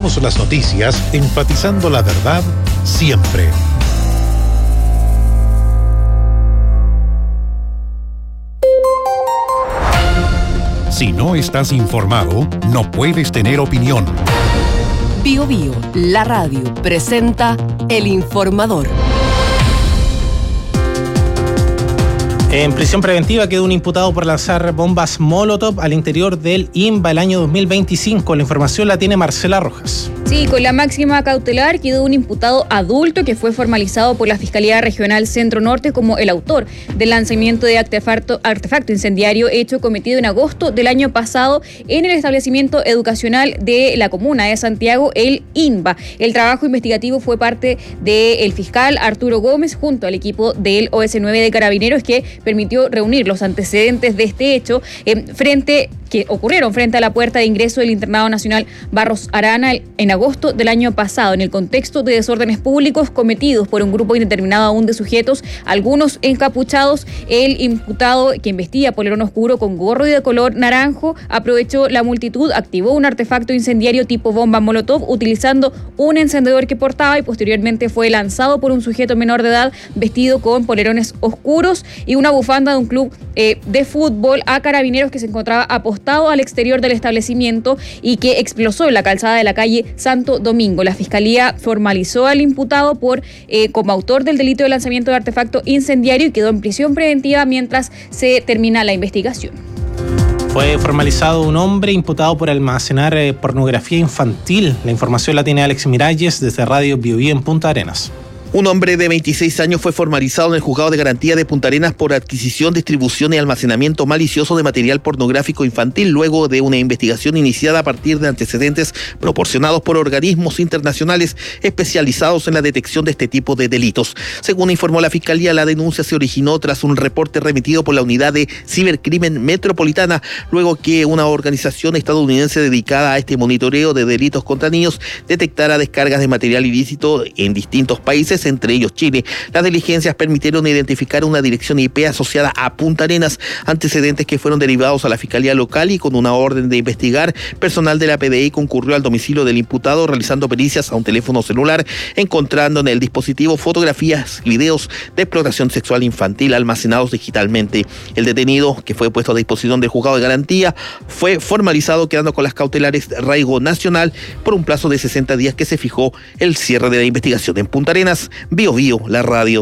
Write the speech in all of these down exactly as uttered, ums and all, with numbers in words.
Actualizamos las noticias enfatizando la verdad siempre. Si no estás informado, no puedes tener opinión. Bio Bio, la radio, presenta El Informador. En prisión preventiva quedó un imputado por lanzar bombas Molotov al interior del I N V A el año dos mil veinticinco. La información la tiene Marcela Rojas. Sí, con la máxima cautelar quedó un imputado adulto que fue formalizado por la Fiscalía Regional Centro Norte como el autor del lanzamiento de artefacto, artefacto incendiario hecho cometido en agosto del año pasado en el establecimiento educacional de la comuna de Santiago, el I N V A. El trabajo investigativo fue parte del fiscal Arturo Gómez junto al equipo del O S nueve de Carabineros, que permitió reunir los antecedentes de este hecho eh, frente que ocurrieron frente a la puerta de ingreso del Internado Nacional Barros Arana en agosto del año pasado, en el contexto de desórdenes públicos cometidos por un grupo indeterminado aún de sujetos, algunos encapuchados. El imputado, que vestía polerón oscuro con gorro de color naranjo, aprovechó la multitud, activó un artefacto incendiario tipo bomba Molotov utilizando un encendedor que portaba y posteriormente fue lanzado por un sujeto menor de edad vestido con polerones oscuros y una bufanda de un club eh, de fútbol a Carabineros que se encontraba apostado al exterior del establecimiento y que explosó en la calzada de la calle Santo Domingo. La Fiscalía formalizó al imputado por eh, como autor del delito de lanzamiento de artefacto incendiario y quedó en prisión preventiva mientras se termina la investigación. Fue formalizado un hombre imputado por almacenar eh, pornografía infantil. La información la tiene Alex Miralles desde Radio Bio Bio en Punta Arenas. Un hombre de veintiséis años fue formalizado en el Juzgado de Garantía de Punta Arenas por adquisición, distribución y almacenamiento malicioso de material pornográfico infantil, luego de una investigación iniciada a partir de antecedentes proporcionados por organismos internacionales especializados en la detección de este tipo de delitos. Según informó la Fiscalía, la denuncia se originó tras un reporte remitido por la Unidad de Cibercrimen Metropolitana, luego que una organización estadounidense dedicada a este monitoreo de delitos contra niños detectara descargas de material ilícito en distintos países, entre ellos Chile. Las diligencias permitieron identificar una dirección I P asociada a Punta Arenas, antecedentes que fueron derivados a la Fiscalía Local, y con una orden de investigar, personal de la P D I concurrió al domicilio del imputado realizando pericias a un teléfono celular, encontrando en el dispositivo fotografías y videos de explotación sexual infantil almacenados digitalmente. El detenido, que fue puesto a disposición del Juzgado de Garantía, fue formalizado quedando con las cautelares de arraigo nacional por un plazo de sesenta días que se fijó el cierre de la investigación en Punta Arenas. Bio Bio, la radio.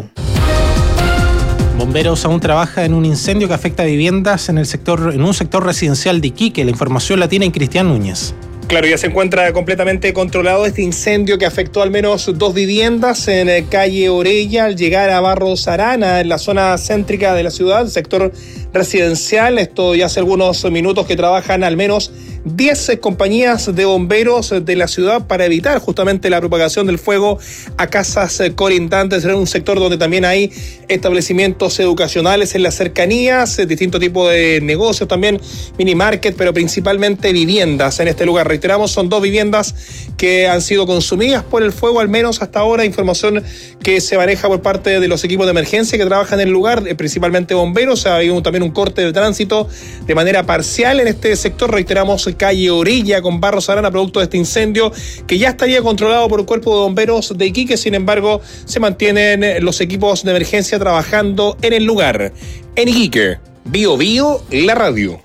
Bomberos aún trabaja en un incendio que afecta a viviendas en el sector, en un sector residencial de Iquique. La información la tiene Cristian Núñez. Claro, ya se encuentra completamente controlado este incendio que afectó al menos dos viviendas en calle Orella al llegar a Barros Arana, en la zona céntrica de la ciudad, sector residencial. Esto ya hace algunos minutos que trabajan al menos diez compañías de bomberos de la ciudad para evitar justamente la propagación del fuego a casas colindantes. En un sector donde también hay establecimientos educacionales en las cercanías, distintos tipos de negocios también, mini market, pero principalmente viviendas en este lugar. Reiteramos, son dos viviendas que han sido consumidas por el fuego, al menos hasta ahora. Información que se maneja por parte de los equipos de emergencia que trabajan en el lugar, principalmente bomberos. Ha habido también un corte de tránsito de manera parcial en este sector. Reiteramos, calle Orilla con Barros Arana, producto de este incendio que ya estaría controlado por el cuerpo de bomberos de Iquique. Sin embargo, se mantienen los equipos de emergencia trabajando en el lugar. En Iquique, Bio Bio, la radio.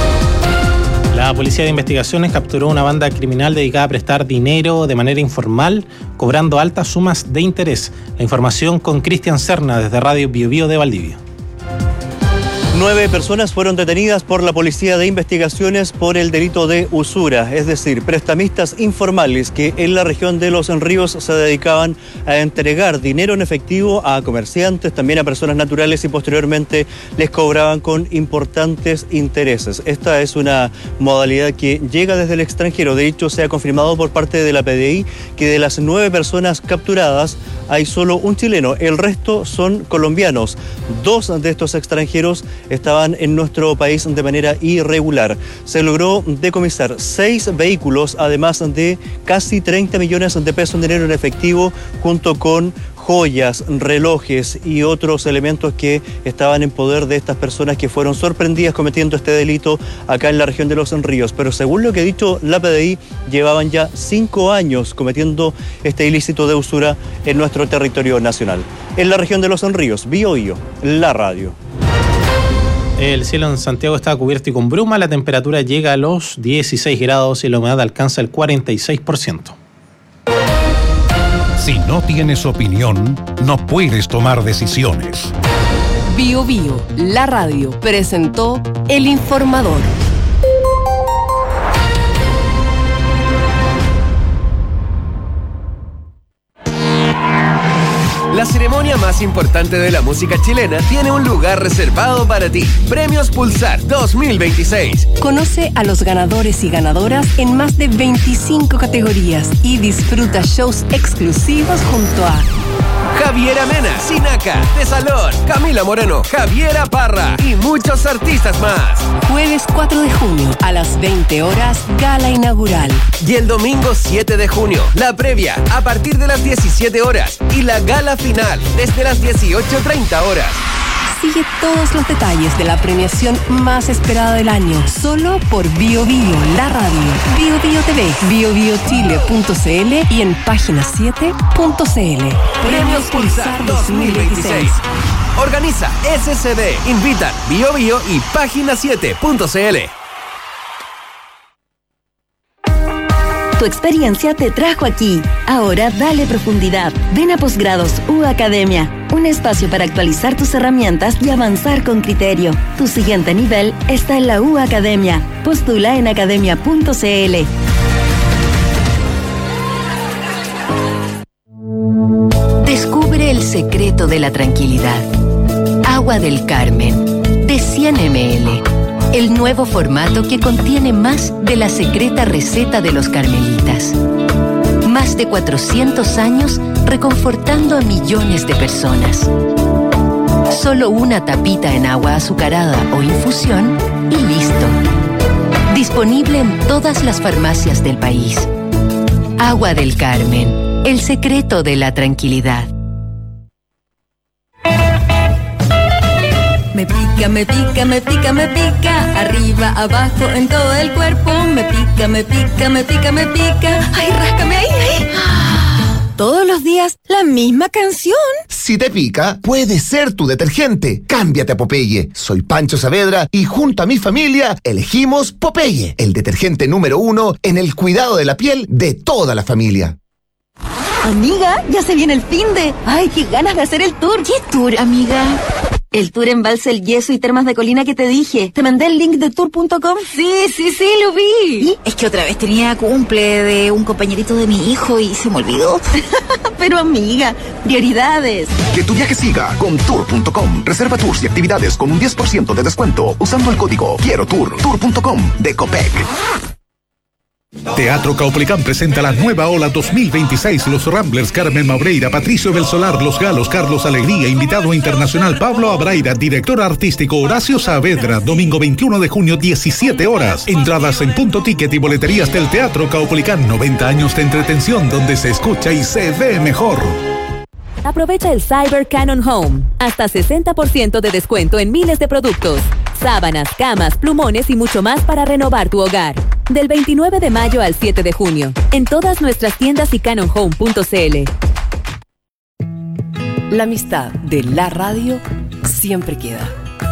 La Policía de Investigaciones capturó una banda criminal dedicada a prestar dinero de manera informal, cobrando altas sumas de interés. La información con Cristian Serna desde Radio Bio Bio de Valdivia. Nueve personas fueron detenidas por la Policía de Investigaciones por el delito de usura, es decir, prestamistas informales que en la región de Los Ríos se dedicaban a entregar dinero en efectivo a comerciantes, también a personas naturales, y posteriormente les cobraban con importantes intereses. Esta es una modalidad que llega desde el extranjero. De hecho, se ha confirmado por parte de la P D I que de las nueve personas capturadas hay solo un chileno, el resto son colombianos. Dos de estos extranjeros estaban en nuestro país de manera irregular. Se logró decomisar seis vehículos, además de casi treinta millones de pesos en dinero en efectivo, junto con joyas, relojes y otros elementos que estaban en poder de estas personas que fueron sorprendidas cometiendo este delito acá en la región de Los Ríos. Pero según lo que ha dicho la P D I, llevaban ya cinco años cometiendo este ilícito de usura en nuestro territorio nacional. En la región de Los Ríos, Bío Bío, la radio. El cielo en Santiago está cubierto y con bruma, la temperatura llega a los dieciséis grados y la humedad alcanza el cuarenta y seis por ciento. Si no tienes opinión, no puedes tomar decisiones. Bío Bío, la radio, presentó El Informador. La ceremonia más importante de la música chilena tiene un lugar reservado para ti. Premios Pulsar dos mil veintiséis. Conoce a los ganadores y ganadoras en más de veinticinco categorías y disfruta shows exclusivos junto a Javiera Mena, Sinaca, Tesalón, Camila Moreno, Javiera Parra y muchos artistas más. Jueves cuatro de junio a las veinte horas, gala inaugural. Y el domingo siete de junio, la previa a partir de las diecisiete horas y la gala final desde las dieciocho treinta horas. Sigue todos los detalles de la premiación más esperada del año, solo por Bío Bío, la radio, Bío Bío T V, bio bio chile punto c l y en página siete punto c l. Premios Pulsar dos mil veintiséis. Organiza S C D, invitan Bío Bío y página siete punto c l. Tu experiencia te trajo aquí. Ahora dale profundidad. Ven a Posgrados U Academia, un espacio para actualizar tus herramientas y avanzar con criterio. Tu siguiente nivel está en la U Academia. Postula en academia punto c l. Descubre el secreto de la tranquilidad. Agua del Carmen, de cien mililitros. El nuevo formato que contiene más de la secreta receta de los carmelitas. Más de cuatrocientos años reconfortando a millones de personas. Solo una tapita en agua azucarada o infusión y listo. Disponible en todas las farmacias del país. Agua del Carmen, el secreto de la tranquilidad. Me pica, me pica, me pica, me pica. Arriba, abajo, en todo el cuerpo. Me pica, me pica, me pica, me pica. Ay, ráscame ahí, ahí. Todos los días, la misma canción. Si te pica, puede ser tu detergente. Cámbiate a Popeye. Soy Pancho Saavedra y junto a mi familia elegimos Popeye, el detergente número uno en el cuidado de la piel de toda la familia. Amiga, ya se viene el finde. Ay, qué ganas de hacer el tour. ¿Qué tour, amiga? El tour Embalse El Yeso y Termas de Colina que te dije. ¿Te mandé el link de tour punto com? Sí, sí, sí, lo vi. ¿Y? Es que otra vez tenía cumple de un compañerito de mi hijo y se me olvidó. Pero amiga, prioridades. Que tu viaje siga con tour punto com. Reserva tours y actividades con un diez por ciento de descuento usando el código Quiero Tour. tour punto com de Copec. Teatro Caupolicán presenta la nueva ola dos mil veintiséis. Los Ramblers, Carmen Maureira, Patricio del Solar, Los Galos, Carlos Alegría, invitado internacional Pablo Abraira, director artístico Horacio Saavedra, domingo veintiuno de junio, diecisiete horas. Entradas en Punto Ticket y boleterías del Teatro Caupolicán. noventa años de entretención donde se escucha y se ve mejor. Aprovecha el Cyber Canon Home. Hasta sesenta por ciento de descuento en miles de productos. Sábanas, camas, plumones y mucho más para renovar tu hogar. Del veintinueve de mayo al siete de junio. En todas nuestras tiendas y canon home punto c l. La amistad de la radio siempre queda.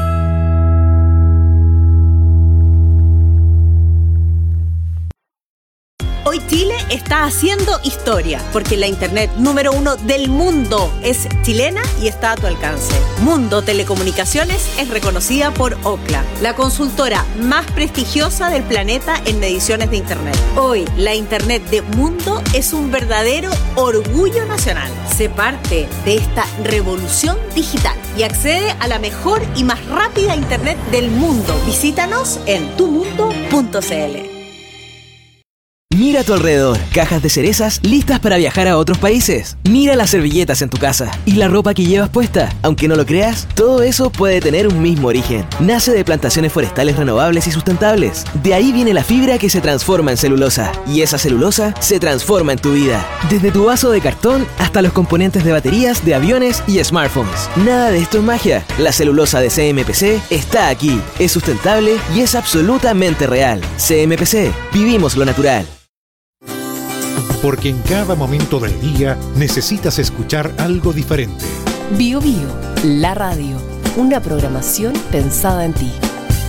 Hoy Chile está haciendo historia, porque la internet número uno del mundo es chilena y está a tu alcance. Mundo Telecomunicaciones es reconocida por Ookla, la consultora más prestigiosa del planeta en mediciones de internet. Hoy, la internet de Mundo es un verdadero orgullo nacional. Sé parte de esta revolución digital y accede a la mejor y más rápida internet del mundo. Visítanos en tu mundo punto c l. Mira a tu alrededor, cajas de cerezas listas para viajar a otros países. Mira las servilletas en tu casa y la ropa que llevas puesta. Aunque no lo creas, todo eso puede tener un mismo origen. Nace de plantaciones forestales renovables y sustentables. De ahí viene la fibra que se transforma en celulosa. Y esa celulosa se transforma en tu vida. Desde tu vaso de cartón hasta los componentes de baterías, de aviones y smartphones. Nada de esto es magia. La celulosa de C M P C está aquí. Es sustentable y es absolutamente real. C M P C. Vivimos lo natural. Porque en cada momento del día necesitas escuchar algo diferente. Bio Bio, la radio. Una programación pensada en ti.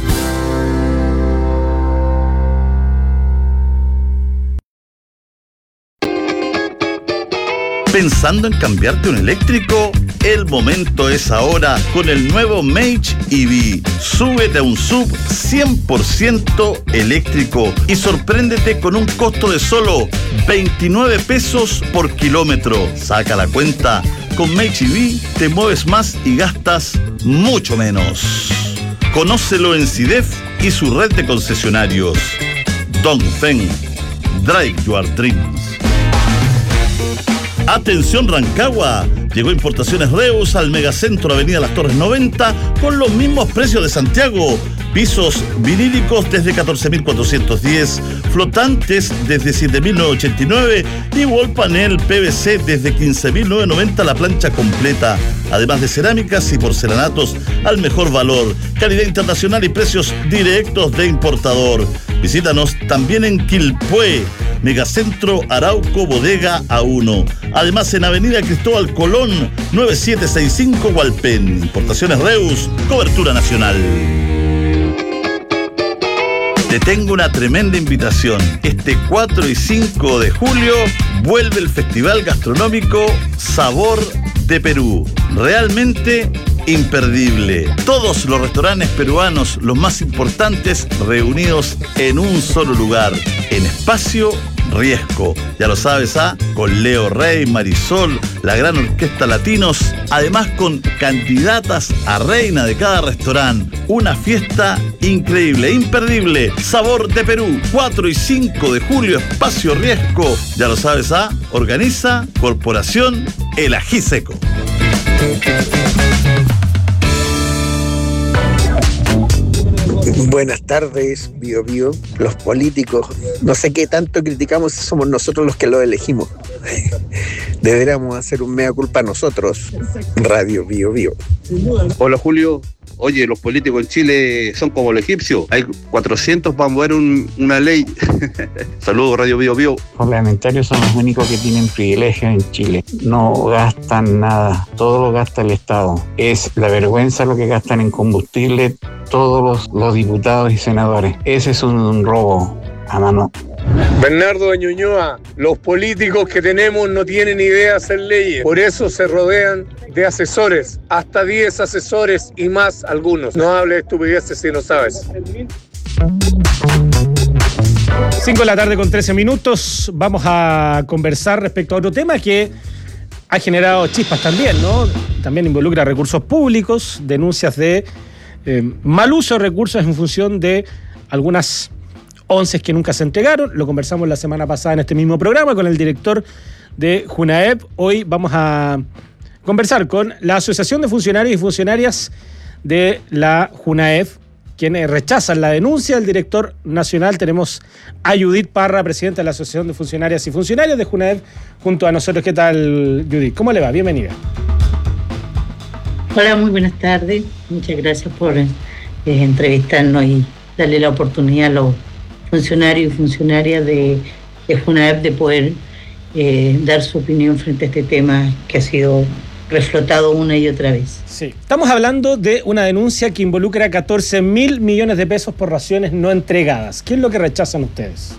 ¿Pensando en cambiarte un eléctrico? El momento es ahora con el nuevo Mage E V. Súbete a un sub cien por ciento eléctrico y sorpréndete con un costo de solo veintinueve pesos por kilómetro. Saca la cuenta. Con Mage E V te mueves más y gastas mucho menos. Conócelo en SIDEF y su red de concesionarios. Dongfeng. Drive your dreams. Atención Rancagua, llegó Importaciones Reus al Megacentro Avenida Las Torres noventa con los mismos precios de Santiago. Pisos vinílicos desde catorce mil cuatrocientos diez, flotantes desde siete mil novecientos ochenta y nueve y wall panel P V C desde quince mil novecientos noventa la plancha completa. Además de cerámicas y porcelanatos al mejor valor, calidad internacional y precios directos de importador. Visítanos también en Quilpué, Megacentro Arauco Bodega A uno. Además en Avenida Cristóbal Colón, nueve siete seis cinco Hualpén. Importaciones Reus, cobertura nacional. Te tengo una tremenda invitación. Este cuatro y cinco de julio vuelve el Festival Gastronómico Sabor de Perú. Realmente imperdible. Todos los restaurantes peruanos, los más importantes, reunidos en un solo lugar, en Espacio Riesco. Ya lo sabes, ¿ah? Con Leo Rey, Marisol, la gran orquesta Latinos, además con candidatas a reina de cada restaurante. Una fiesta increíble, imperdible. Sabor de Perú, cuatro y cinco de julio, Espacio Riesco. Ya lo sabes, ¿ah? Organiza Corporación El Ají Seco. Buenas tardes, Bio Bio. Los políticos, no sé qué tanto criticamos si somos nosotros los que los elegimos. Deberíamos hacer un mea culpa nosotros, Radio Bio Bio. Hola Julio, oye, los políticos en Chile son como los egipcios, hay cuatrocientos para mover un, una ley. Saludos Radio Bio Bio. Los parlamentarios son los únicos que tienen privilegios en Chile, no gastan nada, todo lo gasta el Estado. Es la vergüenza lo que gastan en combustible todos los, los diputados y senadores. Ese es un, un robo a mano. Bernardo de Ñuñoa, los políticos que tenemos no tienen idea de hacer leyes, por eso se rodean de asesores, hasta diez asesores y más algunos. No hables de estupideces si no sabes. cinco de la tarde con trece minutos, vamos a conversar respecto a otro tema que ha generado chispas también, ¿no? También involucra recursos públicos, denuncias de eh, mal uso de recursos en función de algunas once que nunca se entregaron. Lo conversamos la semana pasada en este mismo programa con el director de JUNAEP. Hoy vamos a conversar con la Asociación de Funcionarios y Funcionarias de la JUNAEP, quienes rechazan la denuncia del director nacional. Tenemos a Judith Parra, presidenta de la Asociación de Funcionarias y Funcionarios de JUNAEP, junto a nosotros. ¿Qué tal, Judith? ¿Cómo le va? Bienvenida. Hola, muy buenas tardes. Muchas gracias por eh, entrevistarnos y darle la oportunidad a los funcionarios y funcionarias de, de JUNAEP de poder eh, dar su opinión frente a este tema que ha sido reflotado una y otra vez. Sí, estamos hablando de una denuncia que involucra catorce mil millones de pesos por raciones no entregadas. ¿Qué es lo que rechazan ustedes?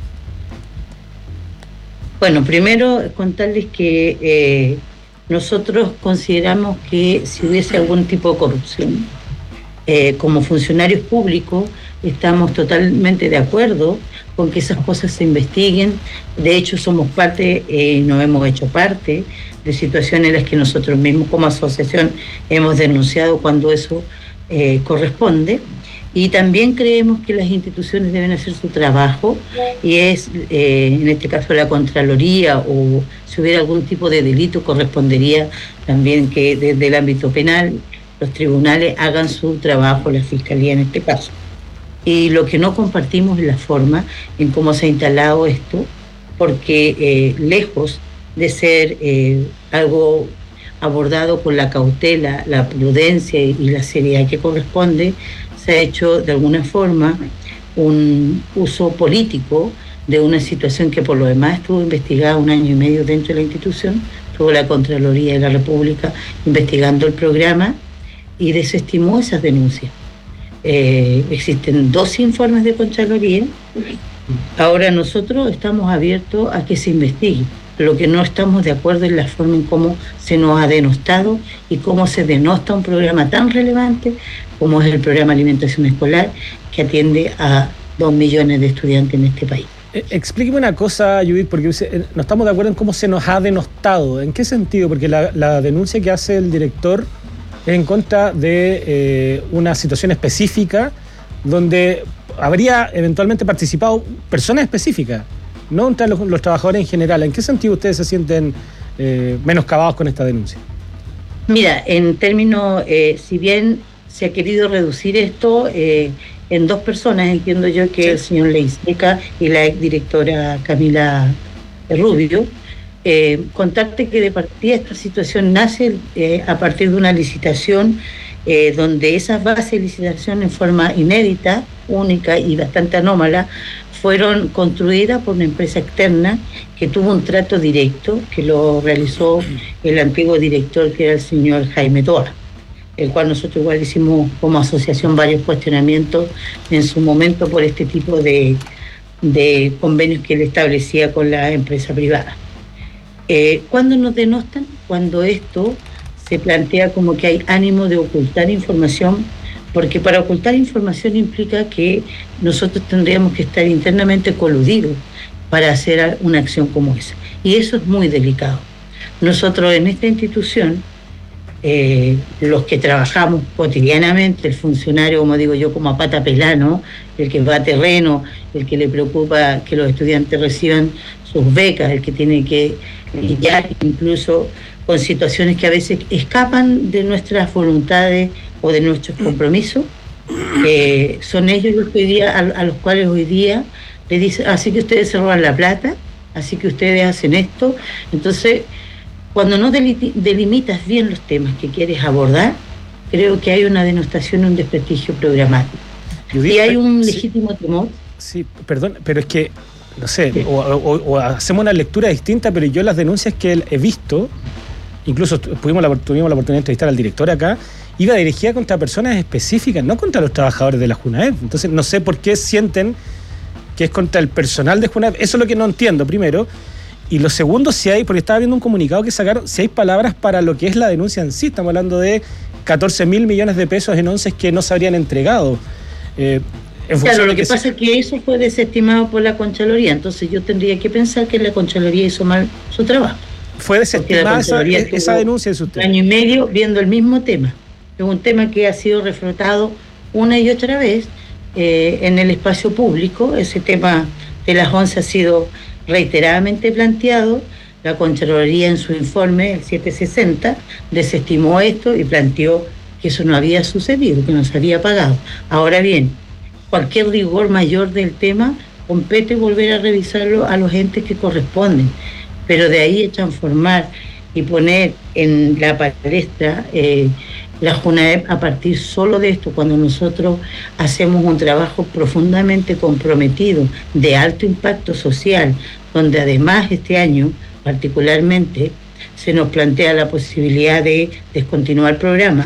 Bueno, primero contarles que eh, nosotros consideramos que si hubiese algún tipo de corrupción, eh, como funcionarios públicos, estamos totalmente de acuerdo con que esas cosas se investiguen. De hecho, somos parte, eh, nos hemos hecho parte de situaciones en las que nosotros mismos como asociación hemos denunciado cuando eso eh, corresponde. Y también creemos que las instituciones deben hacer su trabajo, y es, eh, en este caso, la Contraloría, o si hubiera algún tipo de delito, correspondería también que desde el ámbito penal los tribunales hagan su trabajo, la Fiscalía en este caso. Y lo que no compartimos es la forma en cómo se ha instalado esto, porque eh, lejos de ser eh, algo abordado con la cautela, la prudencia y la seriedad que corresponde, se ha hecho de alguna forma un uso político de una situación que por lo demás estuvo investigada un año y medio dentro de la institución. Estuvo la Contraloría de la República investigando el programa y desestimó esas denuncias. Eh, existen dos informes de Contraloría. Ahora nosotros estamos abiertos a que se investigue. Lo que no estamos de acuerdo es la forma en cómo se nos ha denostado y cómo se denosta un programa tan relevante como es el programa Alimentación Escolar, que atiende a dos millones de estudiantes en este país. Eh, explíqueme una cosa, Judith, porque eh, no estamos de acuerdo en cómo se nos ha denostado. ¿En qué sentido? Porque la, la denuncia que hace el director es en contra de eh, una situación específica donde habría eventualmente participado personas específicas, no entre los, los trabajadores en general. ¿En qué sentido ustedes se sienten eh, menoscabados con esta denuncia? Mira, en términos, eh, si bien se ha querido reducir esto eh, en dos personas, entiendo yo que sí. El señor Leiseca y la exdirectora Camila Rubio, eh, contarte que de partida esta situación nace eh, a partir de una licitación eh, donde esas bases de licitación en forma inédita, única y bastante anómala, fueron construidas por una empresa externa que tuvo un trato directo, que lo realizó el antiguo director, que era el señor Jaime Toa, el cual nosotros igual hicimos como asociación varios cuestionamientos en su momento por este tipo de, de convenios que él establecía con la empresa privada. Eh, ¿Cuándo nos denostan? Cuando esto se plantea como que hay ánimo de ocultar información, porque para ocultar información implica que nosotros tendríamos que estar internamente coludidos para hacer una acción como esa. Y eso es muy delicado. Nosotros en esta institución, eh, los que trabajamos cotidianamente, el funcionario, como digo yo, como a pata pelá, ¿no? El que va a terreno, el que le preocupa que los estudiantes reciban sus becas, el que tiene que lidiar incluso con situaciones que a veces escapan de nuestras voluntades o de nuestros compromisos, eh, son ellos los que hoy día, a, a los cuales hoy día le dicen, así que ustedes se roban la plata, así que ustedes hacen esto. Entonces, cuando no delimitas bien los temas que quieres abordar, creo que hay una denostación, un desprestigio programático. Y hay un legítimo temor. Sí, perdón, pero es que, no sé, sí. o, o, o hacemos una lectura distinta, pero yo las denuncias que he visto, incluso tuvimos la, tuvimos la oportunidad de entrevistar al director acá, iba dirigida contra personas específicas, no contra los trabajadores de la Junaep. Entonces no sé por qué sienten que es contra el personal de Junaep. Eso es lo que no entiendo, primero. Y lo segundo, si hay, porque estaba viendo un comunicado que sacaron, si hay palabras para lo que es la denuncia en sí. Estamos hablando de catorce mil millones de pesos en onces que no se habrían entregado. Eh, Claro, lo que, que pasa es que eso fue desestimado por la Contraloría, entonces yo tendría que pensar que la Contraloría hizo mal su trabajo. ¿Fue desestimada esa, esa denuncia de usted? Un año y medio viendo el mismo tema. Es un tema que ha sido reflotado una y otra vez eh, en el espacio público. Ese tema de las once ha sido reiteradamente planteado. La Contraloría en su informe, el setecientos sesenta, desestimó esto y planteó que eso no había sucedido, que no se había pagado. Ahora bien, cualquier rigor mayor del tema compete volver a revisarlo a los entes que corresponden, pero de ahí a transformar y poner en la palestra eh, la Junaep a partir solo de esto, cuando nosotros hacemos un trabajo profundamente comprometido de alto impacto social, donde además este año particularmente se nos plantea la posibilidad de descontinuar el programa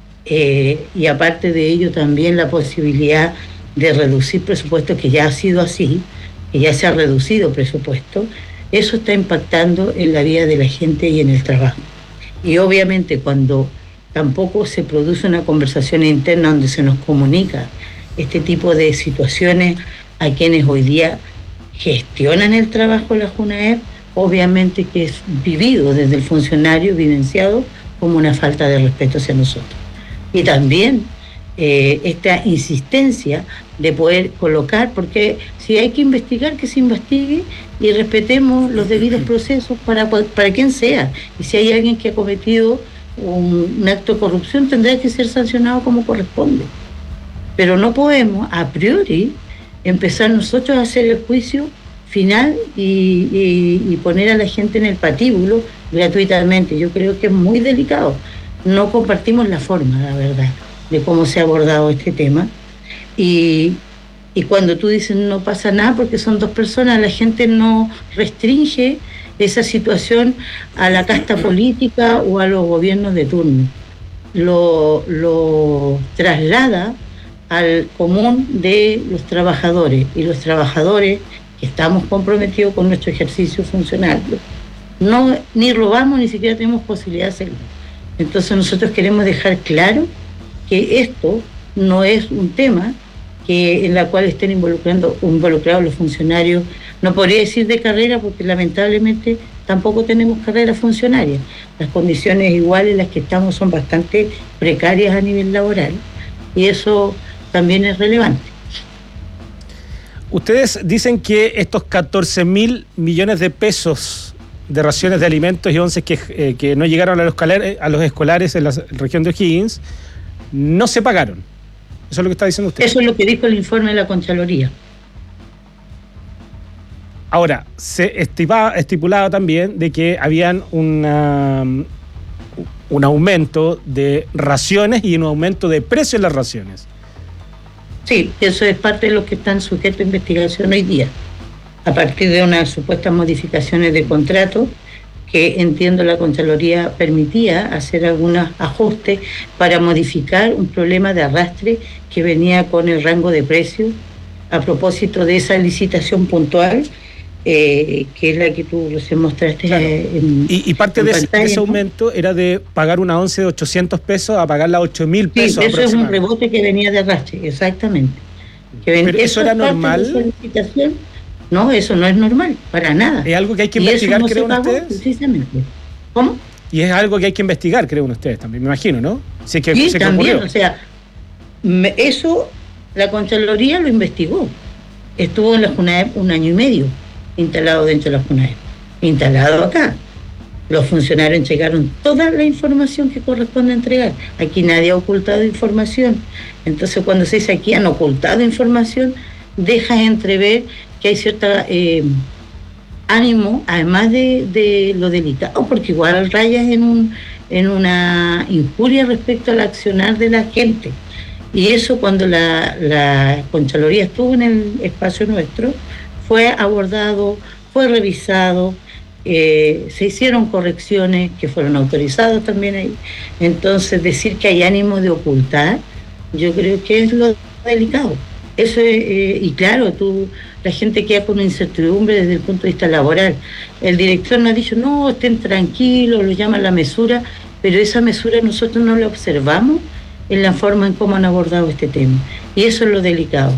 eh, y aparte de ello también la posibilidad de reducir presupuesto, que ya ha sido así, que ya se ha reducido presupuesto. Eso está impactando en la vida de la gente y en el trabajo. Y obviamente cuando tampoco se produce una conversación interna donde se nos comunica este tipo de situaciones a quienes hoy día gestionan el trabajo de la Junaep, obviamente que es vivido desde el funcionario, vivenciado como una falta de respeto hacia nosotros. Y también eh, esta insistencia de poder colocar, porque si hay que investigar, que se investigue y respetemos los debidos procesos para, para quien sea. Y si hay alguien que ha cometido un, un acto de corrupción, tendrá que ser sancionado como corresponde. Pero no podemos, a priori, empezar nosotros a hacer el juicio final y, y, y poner a la gente en el patíbulo gratuitamente. Yo creo que es muy delicado. No compartimos la forma, la verdad, de cómo se ha abordado este tema. Y, y cuando tú dices no pasa nada porque son dos personas, la gente no restringe esa situación a la casta política o a los gobiernos de turno. Lo, lo traslada al común de los trabajadores, y los trabajadores que estamos comprometidos con nuestro ejercicio funcionario, no ni robamos, ni siquiera tenemos posibilidad de hacerlo. Entonces nosotros queremos dejar claro que esto no es un tema que en la cual estén involucrando, involucrados los funcionarios, no podría decir de carrera, porque lamentablemente tampoco tenemos carrera funcionaria. Las condiciones iguales en las que estamos son bastante precarias a nivel laboral, y eso también es relevante. Ustedes dicen que estos catorce mil millones de pesos de raciones de alimentos y once que, eh, que no llegaron a los, escolares, a los escolares en la región de O'Higgins no se pagaron. ¿Eso es lo que está diciendo usted? Eso es lo que dijo el informe de la Contraloría. Ahora, se estipaba, estipulaba también de que habían una, un aumento de raciones y un aumento de precio en las raciones. Sí, eso es parte de los que están sujetos a investigación hoy día, a partir de unas supuestas modificaciones de contrato que, entiendo, la Contraloría permitía hacer algunos ajustes para modificar un problema de arrastre que venía con el rango de precios a propósito de esa licitación puntual, eh, que es la que tú recién mostraste. Claro. en, y, y parte de, pantalla, ese, de ese ¿no? aumento era de pagar una once de ochocientos pesos a pagarla ocho mil pesos. Sí, eso es un rebote que venía de arrastre, exactamente. Que ven, ¿Pero eso, eso era normal? No, eso no es normal, para nada. Es algo que hay que investigar, no creen ustedes. Precisamente. ¿Cómo? Y es algo que hay que investigar, creen ustedes también, me imagino, ¿no? Si es que, sí, si también, ocurrió. O sea, me, eso la Contraloría lo investigó. Estuvo en la JUNAEP un año y medio instalado dentro de la JUNAEP, instalado acá. Los funcionarios entregaron toda la información que corresponde entregar. Aquí nadie ha ocultado información. Entonces, cuando se dice aquí han ocultado información, deja entrever que hay cierta eh, ánimo, además de, de lo delicado, porque igual rayas en, un, en una injuria respecto al accionar de la gente. Y eso, cuando la, la Contraloría estuvo en el espacio nuestro, fue abordado, fue revisado, eh, se hicieron correcciones que fueron autorizadas también ahí. Entonces, decir que hay ánimo de ocultar, yo creo que es lo delicado. Eso es, eh, y claro, tú, la gente queda con una incertidumbre desde el punto de vista laboral. El director nos ha dicho, no, estén tranquilos, lo llaman la mesura, pero esa mesura nosotros no la observamos en la forma en cómo han abordado este tema. Y eso es lo delicado.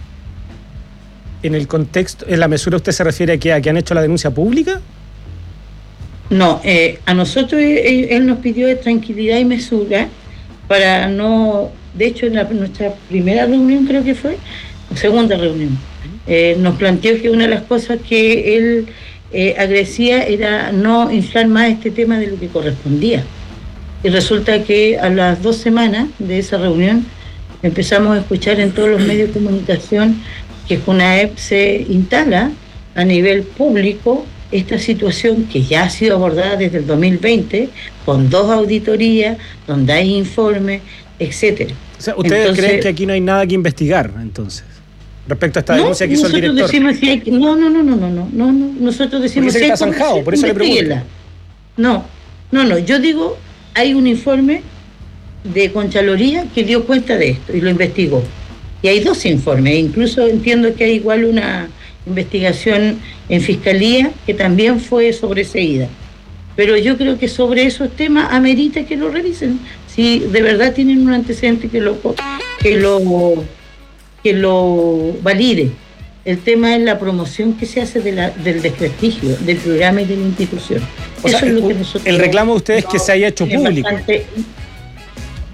En el contexto, en la mesura, ¿usted se refiere a que, a que han hecho la denuncia pública? No, eh, a nosotros él, él nos pidió de tranquilidad y mesura para no... De hecho, en la, nuestra primera reunión, creo que fue, segunda reunión, eh, nos planteó que una de las cosas que él eh, agradecía era no inflar más este tema de lo que correspondía. Y resulta que a las dos semanas de esa reunión empezamos a escuchar en todos los medios de comunicación que JUNAEP se instala a nivel público esta situación que ya ha sido abordada desde el dos mil veinte, con dos auditorías, donde hay informes, etcétera. O sea, ¿ustedes entonces, creen que aquí no hay nada que investigar, entonces, respecto a esta denuncia no, que hizo el director? Decimos que hay que, no, no, no, no, no, no, no, no, nosotros decimos que está zanjado, por eso le pregunto. No, no, no, yo digo, hay un informe de Contraloría que dio cuenta de esto y lo investigó. Y hay dos informes, incluso entiendo que hay igual una investigación en Fiscalía que también fue sobreseída. Pero yo creo que sobre esos temas amerita que lo revisen. Si de verdad tienen un antecedente que lo que lo que lo valide. El tema es la promoción que se hace de la, del desprestigio del programa y de la institución. O Eso sea, es lo que nosotros el reclamo de ustedes es que se haya hecho público. Bastante...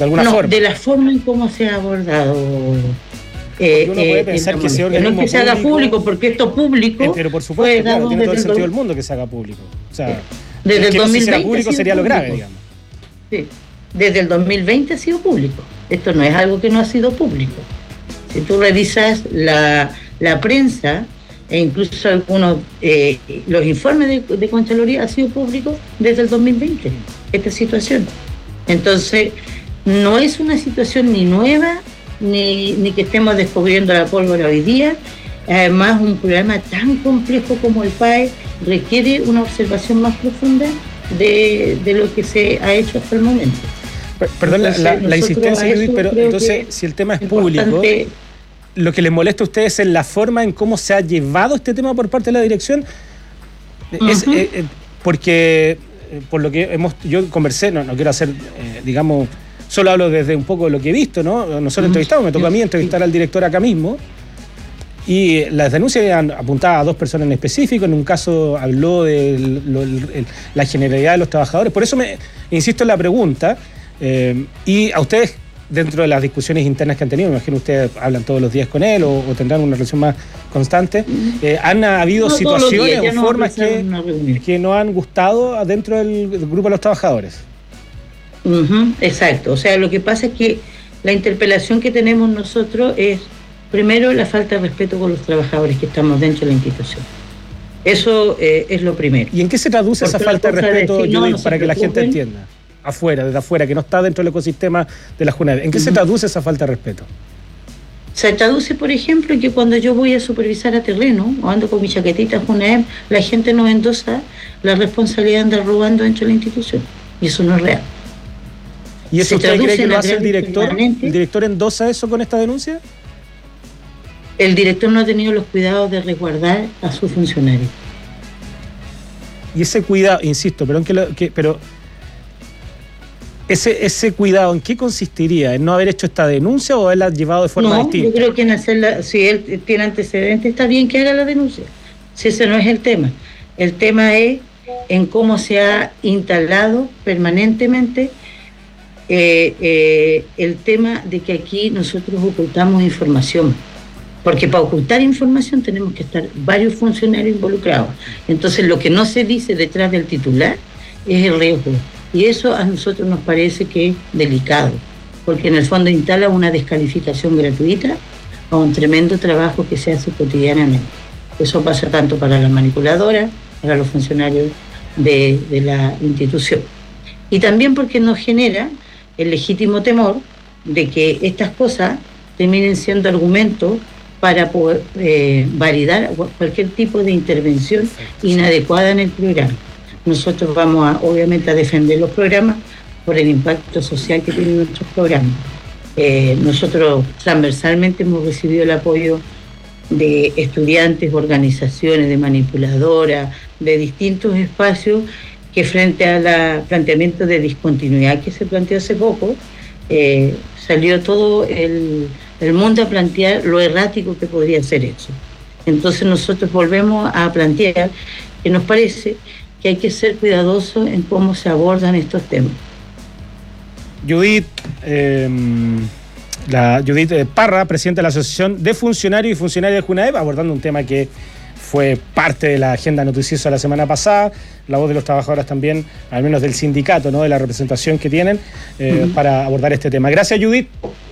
de alguna no, forma. De la forma en cómo se ha abordado. Eh, uno puede pensar que ese organismo no es que se haga público, porque esto público. Eh, pero por supuesto, claro, tiene todo el sentido del mundo que se haga público. O sea, desde el que no se hiciera público sería lo grave, digamos. Sí. Desde el dos mil veinte ha sido público. Esto no es algo que no ha sido público. Si tú revisas la, la prensa e incluso algunos, eh, los informes de, de Contraloría, ha sido público desde el dos mil veinte, esta situación. Entonces, no es una situación ni nueva, Ni, ni que estemos descubriendo la pólvora hoy día. Además, un programa tan complejo como el P A E requiere una observación más profunda de, de lo que se ha hecho hasta el momento. Perdón entonces, la, la insistencia, Judith, pero entonces, si el tema es público, lo que les molesta a ustedes es la forma en cómo se ha llevado este tema por parte de la dirección. Uh-huh. Es, eh, eh, porque, eh, por lo que hemos, yo conversé, no, no quiero hacer, eh, digamos, solo hablo desde un poco de lo que he visto, ¿no? Nosotros entrevistamos, me tocó a mí entrevistar al director acá mismo, y las denuncias eran apuntadas a dos personas en específico. En un caso habló de lo, el, la generalidad de los trabajadores. Por eso me insisto en la pregunta, eh, y a ustedes, dentro de las discusiones internas que han tenido, me imagino ustedes hablan todos los días con él o, o tendrán una relación más constante, eh, ¿han habido no, situaciones días, o no formas que, que no han gustado dentro del, del grupo de los trabajadores? Uh-huh, exacto, o sea, lo que pasa es que la interpelación que tenemos nosotros es, primero, la falta de respeto con los trabajadores que estamos dentro de la institución. Eso eh, es lo primero. ¿Y en qué se traduce Porque esa falta de respeto, de decir, Judith, no, no para que la gente entienda? Afuera, desde afuera, que no está dentro del ecosistema de la JUNAEV. ¿En qué uh-huh. se traduce esa falta de respeto? Se traduce, por ejemplo, en que cuando yo voy a supervisar a terreno o ando con mi chaquetita JUNAEV, la gente no endosa la responsabilidad de andar robando dentro de la institución. Y eso no es real. ¿Y eso usted cree que lo hace el director? Permanente. ¿El director endosa eso con esta denuncia? El director no ha tenido los cuidados de resguardar a sus funcionarios. Y ese cuidado, insisto, pero en que, lo, que pero ese ese cuidado, ¿en qué consistiría? ¿En no haber hecho esta denuncia o haberla llevado de forma no, distinta? Yo creo que en hacerla, si él tiene antecedentes, está bien que haga la denuncia. Si ese no es el tema. El tema es en cómo se ha instalado permanentemente Eh, eh, el tema de que aquí nosotros ocultamos información, porque para ocultar información tenemos que estar varios funcionarios involucrados. Entonces lo que no se dice detrás del titular es el riesgo, y eso a nosotros nos parece que es delicado, porque en el fondo instala una descalificación gratuita a un tremendo trabajo que se hace cotidianamente. Eso pasa tanto para la manipuladora, para los funcionarios de, de la institución, y también porque nos genera el legítimo temor de que estas cosas terminen siendo argumentos para poder eh, validar cualquier tipo de intervención inadecuada en el programa. Nosotros vamos a, obviamente, a defender los programas por el impacto social que tienen nuestros programas. Eh, nosotros transversalmente hemos recibido el apoyo de estudiantes, organizaciones, de manipuladoras, de distintos espacios, que frente al planteamiento de discontinuidad que se planteó hace poco, eh, salió todo el, el mundo a plantear lo errático que podría ser eso. Entonces nosotros volvemos a plantear que nos parece que hay que ser cuidadosos en cómo se abordan estos temas. Judith, eh, la Judith Parra, presidenta de la Asociación de Funcionarios y Funcionarias de JUNAEV, abordando un tema que fue parte de la agenda noticiosa la semana pasada, la voz de los trabajadores también, al menos del sindicato, ¿no? De la representación que tienen eh, uh-huh. para abordar este tema. Gracias, Judith.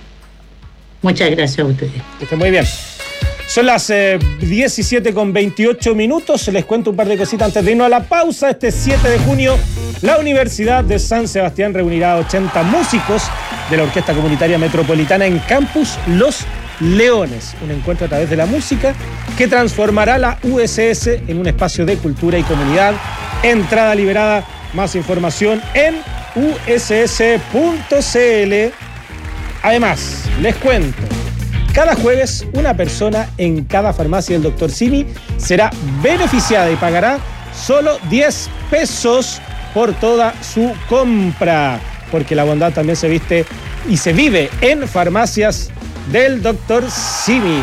Muchas gracias a ustedes. Que estén muy bien. Son las eh, diecisiete con veintiocho minutos. Les cuento un par de cositas antes de irnos a la pausa. Este siete de junio, la Universidad de San Sebastián reunirá a ochenta músicos de la Orquesta Comunitaria Metropolitana en Campus Los Leones, un encuentro a través de la música que transformará la U S S en un espacio de cultura y comunidad. Entrada liberada, más información en u s s punto c l. Además, les cuento, cada jueves una persona en cada farmacia del doctor Simi será beneficiada y pagará solo diez pesos por toda su compra, porque la bondad también se viste y se vive en farmacias del doctor Simi.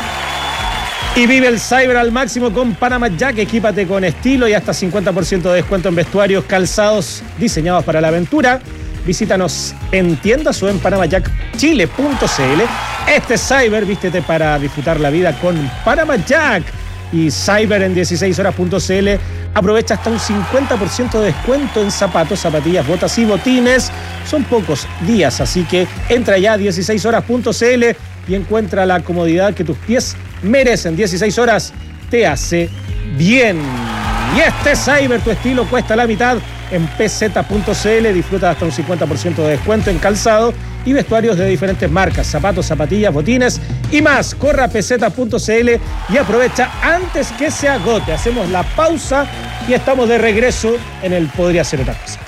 Y vive el cyber al máximo con Panama Jack. Equípate con estilo y hasta cincuenta por ciento de descuento en vestuarios, calzados diseñados para la aventura. Visítanos en tiendas o en panama jack chile punto c l. Este es Cyber, vístete para disfrutar la vida con Panama Jack. Y Cyber en dieciséis horas punto c l aprovecha hasta un cincuenta por ciento de descuento en zapatos, zapatillas, botas y botines. Son pocos días, así que entra ya a dieciséis horas punto c l y encuentra la comodidad que tus pies merecen. dieciséis horas te hace bien. Y este Cyber, tu estilo cuesta la mitad en p z punto c l. Disfruta hasta un cincuenta por ciento de descuento en calzado y vestuarios de diferentes marcas, zapatos, zapatillas, botines y más. Corra a p z punto c l y aprovecha antes que se agote. Hacemos la pausa y estamos de regreso en el Podría Ser Otra Cosa.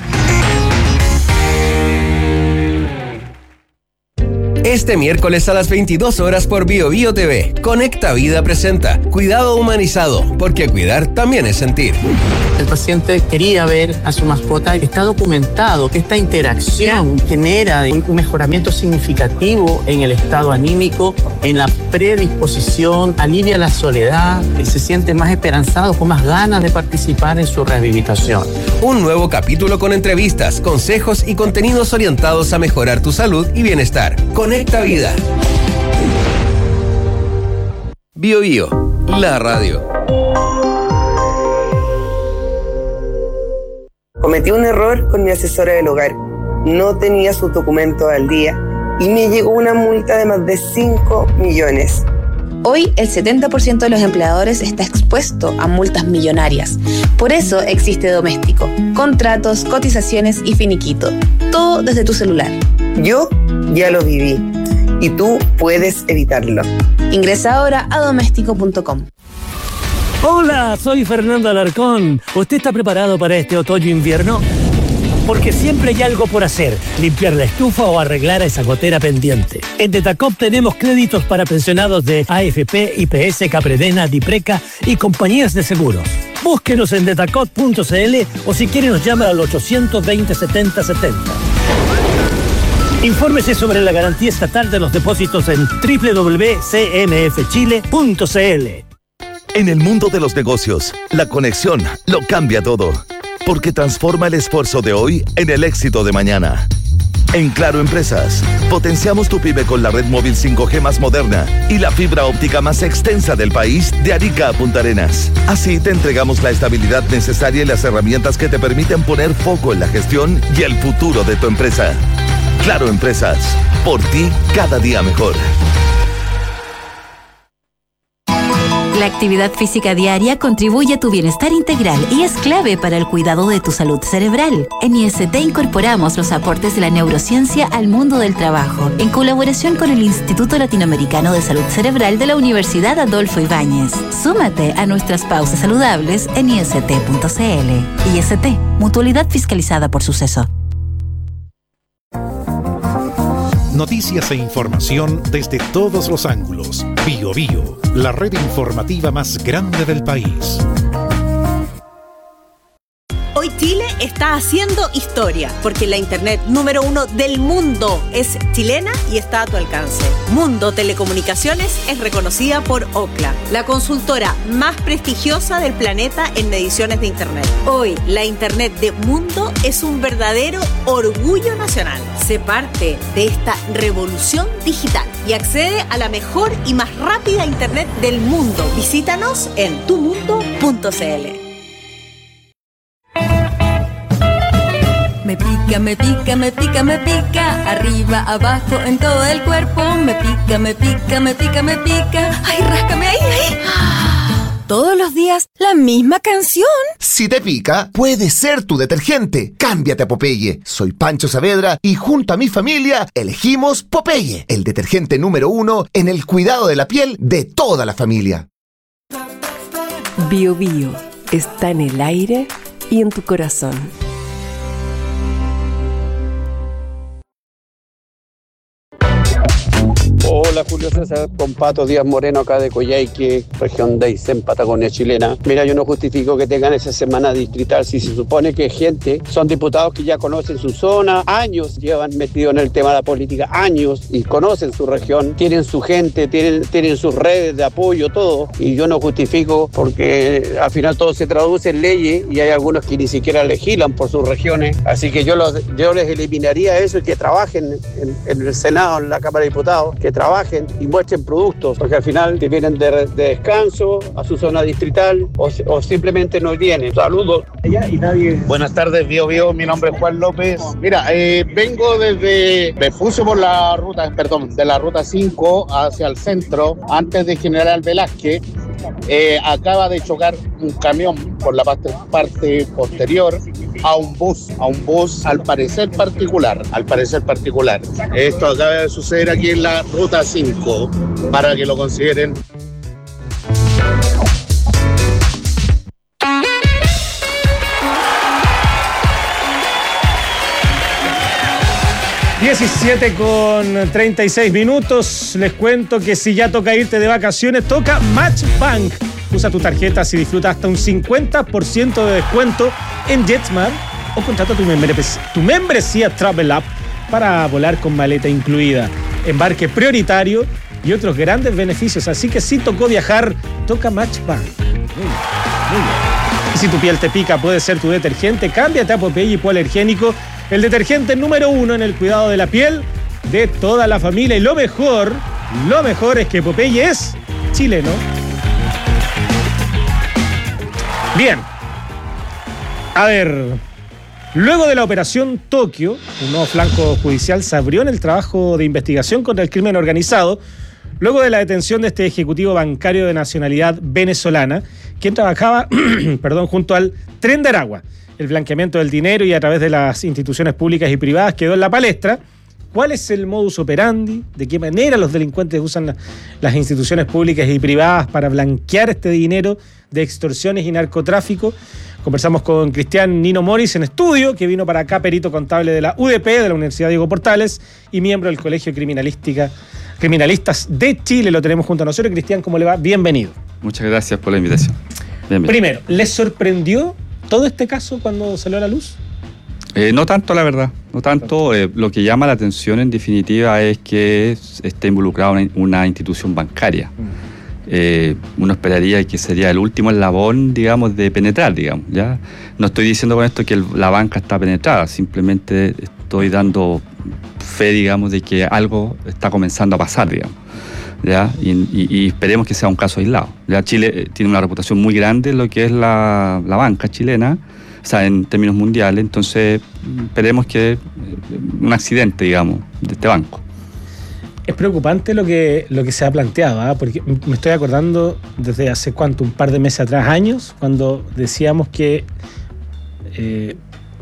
Este miércoles a las veintidós horas por Bio Bio T V, Conecta Vida presenta Cuidado Humanizado, porque cuidar también es sentir. El paciente quería ver a su mascota. Está documentado que esta interacción genera un mejoramiento significativo en el estado anímico, en la predisposición, alivia la soledad, se siente más esperanzado, con más ganas de participar en su rehabilitación. Un nuevo capítulo con entrevistas, consejos y contenidos orientados a mejorar tu salud y bienestar. Conecta Vida. Bio Bio, la radio. Cometí un error con mi asesora del hogar. No tenía sus documentos al día y me llegó una multa de más de cinco millones. Hoy el setenta por ciento de los empleadores está expuesto a multas millonarias. Por eso existe Doméstico. Contratos, cotizaciones y finiquito. Todo desde tu celular. Yo ya lo viví y tú puedes evitarlo. Ingresa ahora a doméstico punto com. Hola, soy Fernando Alarcón. ¿Usted está preparado para este otoño-invierno? Porque siempre hay algo por hacer, limpiar la estufa o arreglar esa gotera pendiente. En Detacop tenemos créditos para pensionados de A F P, I P S, Capredena, Dipreca y compañías de seguros. Búsquenos en detacop punto c l o si quiere nos llama al ochocientos veinte, setenta setenta. Infórmese sobre la garantía estatal de los depósitos en doble u doble u doble u punto c m f chile punto c l. En el mundo de los negocios, la conexión lo cambia todo, porque transforma el esfuerzo de hoy en el éxito de mañana. En Claro Empresas, potenciamos tu pyme con la red móvil cinco G más moderna y la fibra óptica más extensa del país de Arica a Punta Arenas. Así te entregamos la estabilidad necesaria y las herramientas que te permiten poner foco en la gestión y el futuro de tu empresa. Claro Empresas, por ti cada día mejor. La actividad física diaria contribuye a tu bienestar integral y es clave para el cuidado de tu salud cerebral. En I S T incorporamos los aportes de la neurociencia al mundo del trabajo, en colaboración con el Instituto Latinoamericano de Salud Cerebral de la Universidad Adolfo Ibáñez. Súmate a nuestras pausas saludables en i s t punto c l. I S T, mutualidad fiscalizada por Suceso. Noticias e información desde todos los ángulos. Bio Bio, la red informativa más grande del país. Hoy Chile está haciendo historia, porque la internet número uno del mundo es chilena y está a tu alcance. Mundo Telecomunicaciones es reconocida por Ookla, la consultora más prestigiosa del planeta en mediciones de internet. Hoy, la internet de Mundo es un verdadero orgullo nacional. Sé parte de esta revolución digital y accede a la mejor y más rápida internet del mundo. Visítanos en tu mundo punto c l. Me pica, me pica, me pica, me pica, arriba, abajo, en todo el cuerpo. Me pica, me pica, me pica, me pica. Ay, ráscame ahí, ahí. Todos los días, la misma canción. Si te pica, puede ser tu detergente. Cámbiate a Popeye. Soy Pancho Saavedra y junto a mi familia elegimos Popeye, el detergente número uno en el cuidado de la piel de toda la familia. Bio Bio está en el aire y en tu corazón. Hola Julio César, con Pato Díaz Moreno acá de Coyhaique, región de Aysén, Patagonia chilena. Mira, yo no justifico que tengan esa semana distrital si se supone que gente, son diputados que ya conocen su zona, años llevan metidos en el tema de la política, años, y conocen su región, tienen su gente, tienen, tienen sus redes de apoyo, todo, y yo no justifico porque al final todo se traduce en leyes y hay algunos que ni siquiera legislan por sus regiones, así que yo, los, yo les eliminaría eso y que trabajen en, en el Senado, en la Cámara de Diputados, que trabajen y muestren productos, porque al final te vienen de, de descanso a su zona distrital o, o simplemente no vienen. Saludos. Y nadie... Buenas tardes, Bio Bio, mi nombre es Juan López. Mira, eh, vengo desde Refugio por la ruta, perdón, de la ruta cinco hacia el centro, antes de General Velázquez. Eh, acaba de chocar un camión por la parte, parte posterior a un bus, a un bus al parecer particular, al parecer particular. Esto acaba de suceder aquí en la ruta cinco, para que lo consideren. diecisiete con treinta y seis minutos. Les cuento que si ya toca irte de vacaciones, toca Matchbank. Usa tu tarjeta y disfruta hasta un cincuenta por ciento de descuento en JetSmart o contrata tu membresía, tu membresía Travel App para volar con maleta incluida, embarque prioritario y otros grandes beneficios. Así que si tocó viajar, toca Matchbank. Muy bien, muy bien. Y si tu piel te pica, puede ser tu detergente. Cámbiate a Popeye Hipoalergénico, el detergente número uno en el cuidado de la piel de toda la familia. Y lo mejor, lo mejor es que Popeye es chileno. Bien. A ver, luego de la operación Tokio, un nuevo flanco judicial se abrió en el trabajo de investigación contra el crimen organizado, luego de la detención de este ejecutivo bancario de nacionalidad venezolana, quien trabajaba perdón, junto al Tren de Aragua. El blanqueamiento del dinero y a través de las instituciones públicas y privadas quedó en la palestra. ¿Cuál es el modus operandi? ¿De qué manera los delincuentes usan la, las instituciones públicas y privadas para blanquear este dinero de extorsiones y narcotráfico? Conversamos con Cristian Nino Moris en estudio, que vino para acá, perito contable de la U D P, de la Universidad Diego Portales, y miembro del Colegio Criminalística, Criminalistas de Chile. Lo tenemos junto a nosotros. Cristian, ¿cómo le va? Bienvenido. Muchas gracias por la invitación. Bienvenido. Primero, ¿les sorprendió todo este caso cuando salió a la luz? Eh, no tanto, la verdad. No tanto. Eh, lo que llama la atención, en definitiva, es que esté involucrada una, una institución bancaria. Eh, uno esperaría que sería el último eslabón, digamos, de penetrar, digamos, ¿ya? No estoy diciendo con esto que el, la banca está penetrada, simplemente estoy dando fe, digamos, de que algo está comenzando a pasar, digamos, ¿ya? Y, y, y esperemos que sea un caso aislado, ¿ya? Chile eh, tiene una reputación muy grande en lo que es la, la banca chilena, o sea, en términos mundiales, entonces esperemos que eh, un accidente, digamos, de este banco. Es preocupante lo que, lo que se ha planteado, ¿eh? Porque me estoy acordando desde hace cuánto, un par de meses atrás, años, cuando decíamos que eh,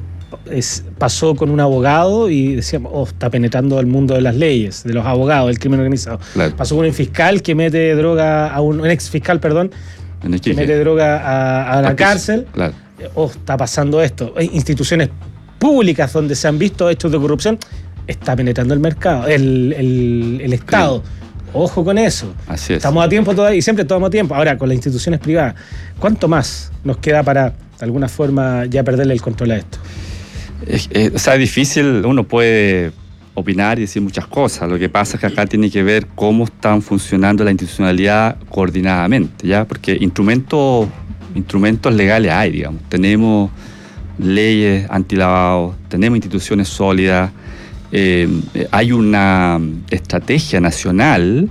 es, pasó con un abogado y decíamos, oh, está penetrando el mundo de las leyes, de los abogados, del crimen organizado. Claro. Pasó con un fiscal que mete droga, a un, un ex fiscal, perdón, que mete droga a, a la cárcel. Claro. Oh, está pasando esto. Hay instituciones públicas donde se han visto hechos de corrupción. Está penetrando el mercado, el, el, el Estado. Sí. Ojo con eso. Así es. Estamos a tiempo todavía y siempre estamos a tiempo. Ahora, con las instituciones privadas, ¿cuánto más nos queda para, de alguna forma, ya perderle el control a esto? Es, es, o sea, es difícil, uno puede opinar y decir muchas cosas. Lo que pasa es que acá tiene que ver cómo están funcionando la institucionalidad coordinadamente, ¿ya? Porque instrumentos, instrumentos legales hay, digamos. Tenemos leyes antilavado, tenemos instituciones sólidas. Eh, hay una estrategia nacional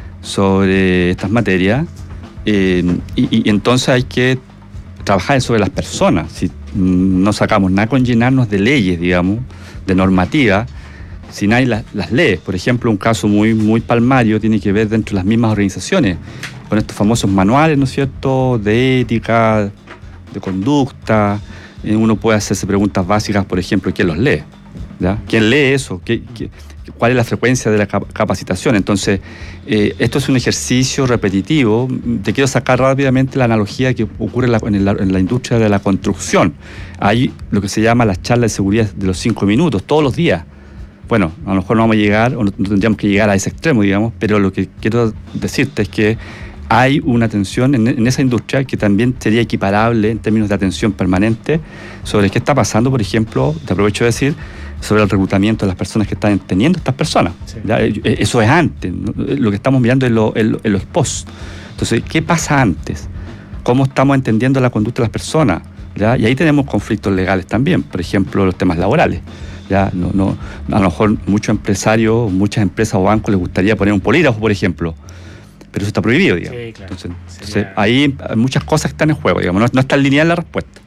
sobre estas materias eh, y, y entonces hay que trabajar sobre las personas. Si no sacamos nada con llenarnos de leyes, digamos, de normativa, si no hay la, las leyes. Por ejemplo, un caso muy, muy palmario tiene que ver dentro de las mismas organizaciones, con estos famosos manuales, ¿no es cierto?, de ética, de conducta. Eh, uno puede hacerse preguntas básicas, por ejemplo, ¿quién los lee? ¿Ya? ¿Quién lee eso? ¿Qué, qué, ¿Cuál es la frecuencia de la capacitación? Entonces, eh, esto es un ejercicio repetitivo. Te quiero sacar rápidamente la analogía que ocurre en la, en la, en la industria de la construcción. Hay lo que se llama las charlas de seguridad de los cinco minutos, todos los días. bueno, a lo mejor no vamos a llegar, o no, no tendríamos que llegar a ese extremo, digamos, pero lo que quiero decirte es que hay una atención en, en esa industria que también sería equiparable en términos de atención permanente sobre qué está pasando, por ejemplo, te aprovecho de decir, sobre el reclutamiento de las personas que están teniendo estas personas. Sí. Eso es antes, ¿no? Lo que estamos mirando es lo, es, es los post. Entonces, ¿qué pasa antes? ¿Cómo estamos entendiendo la conducta de las personas? ¿Ya? Y ahí tenemos conflictos legales también, por ejemplo, los temas laborales. ¿Ya? No, no, a lo mejor muchos empresarios, muchas empresas o bancos les gustaría poner un polígrafo, por ejemplo, pero eso está prohibido, digamos. Sí, claro. Entonces, entonces ahí hay muchas cosas que están en juego, digamos, no, no está lineal la respuesta.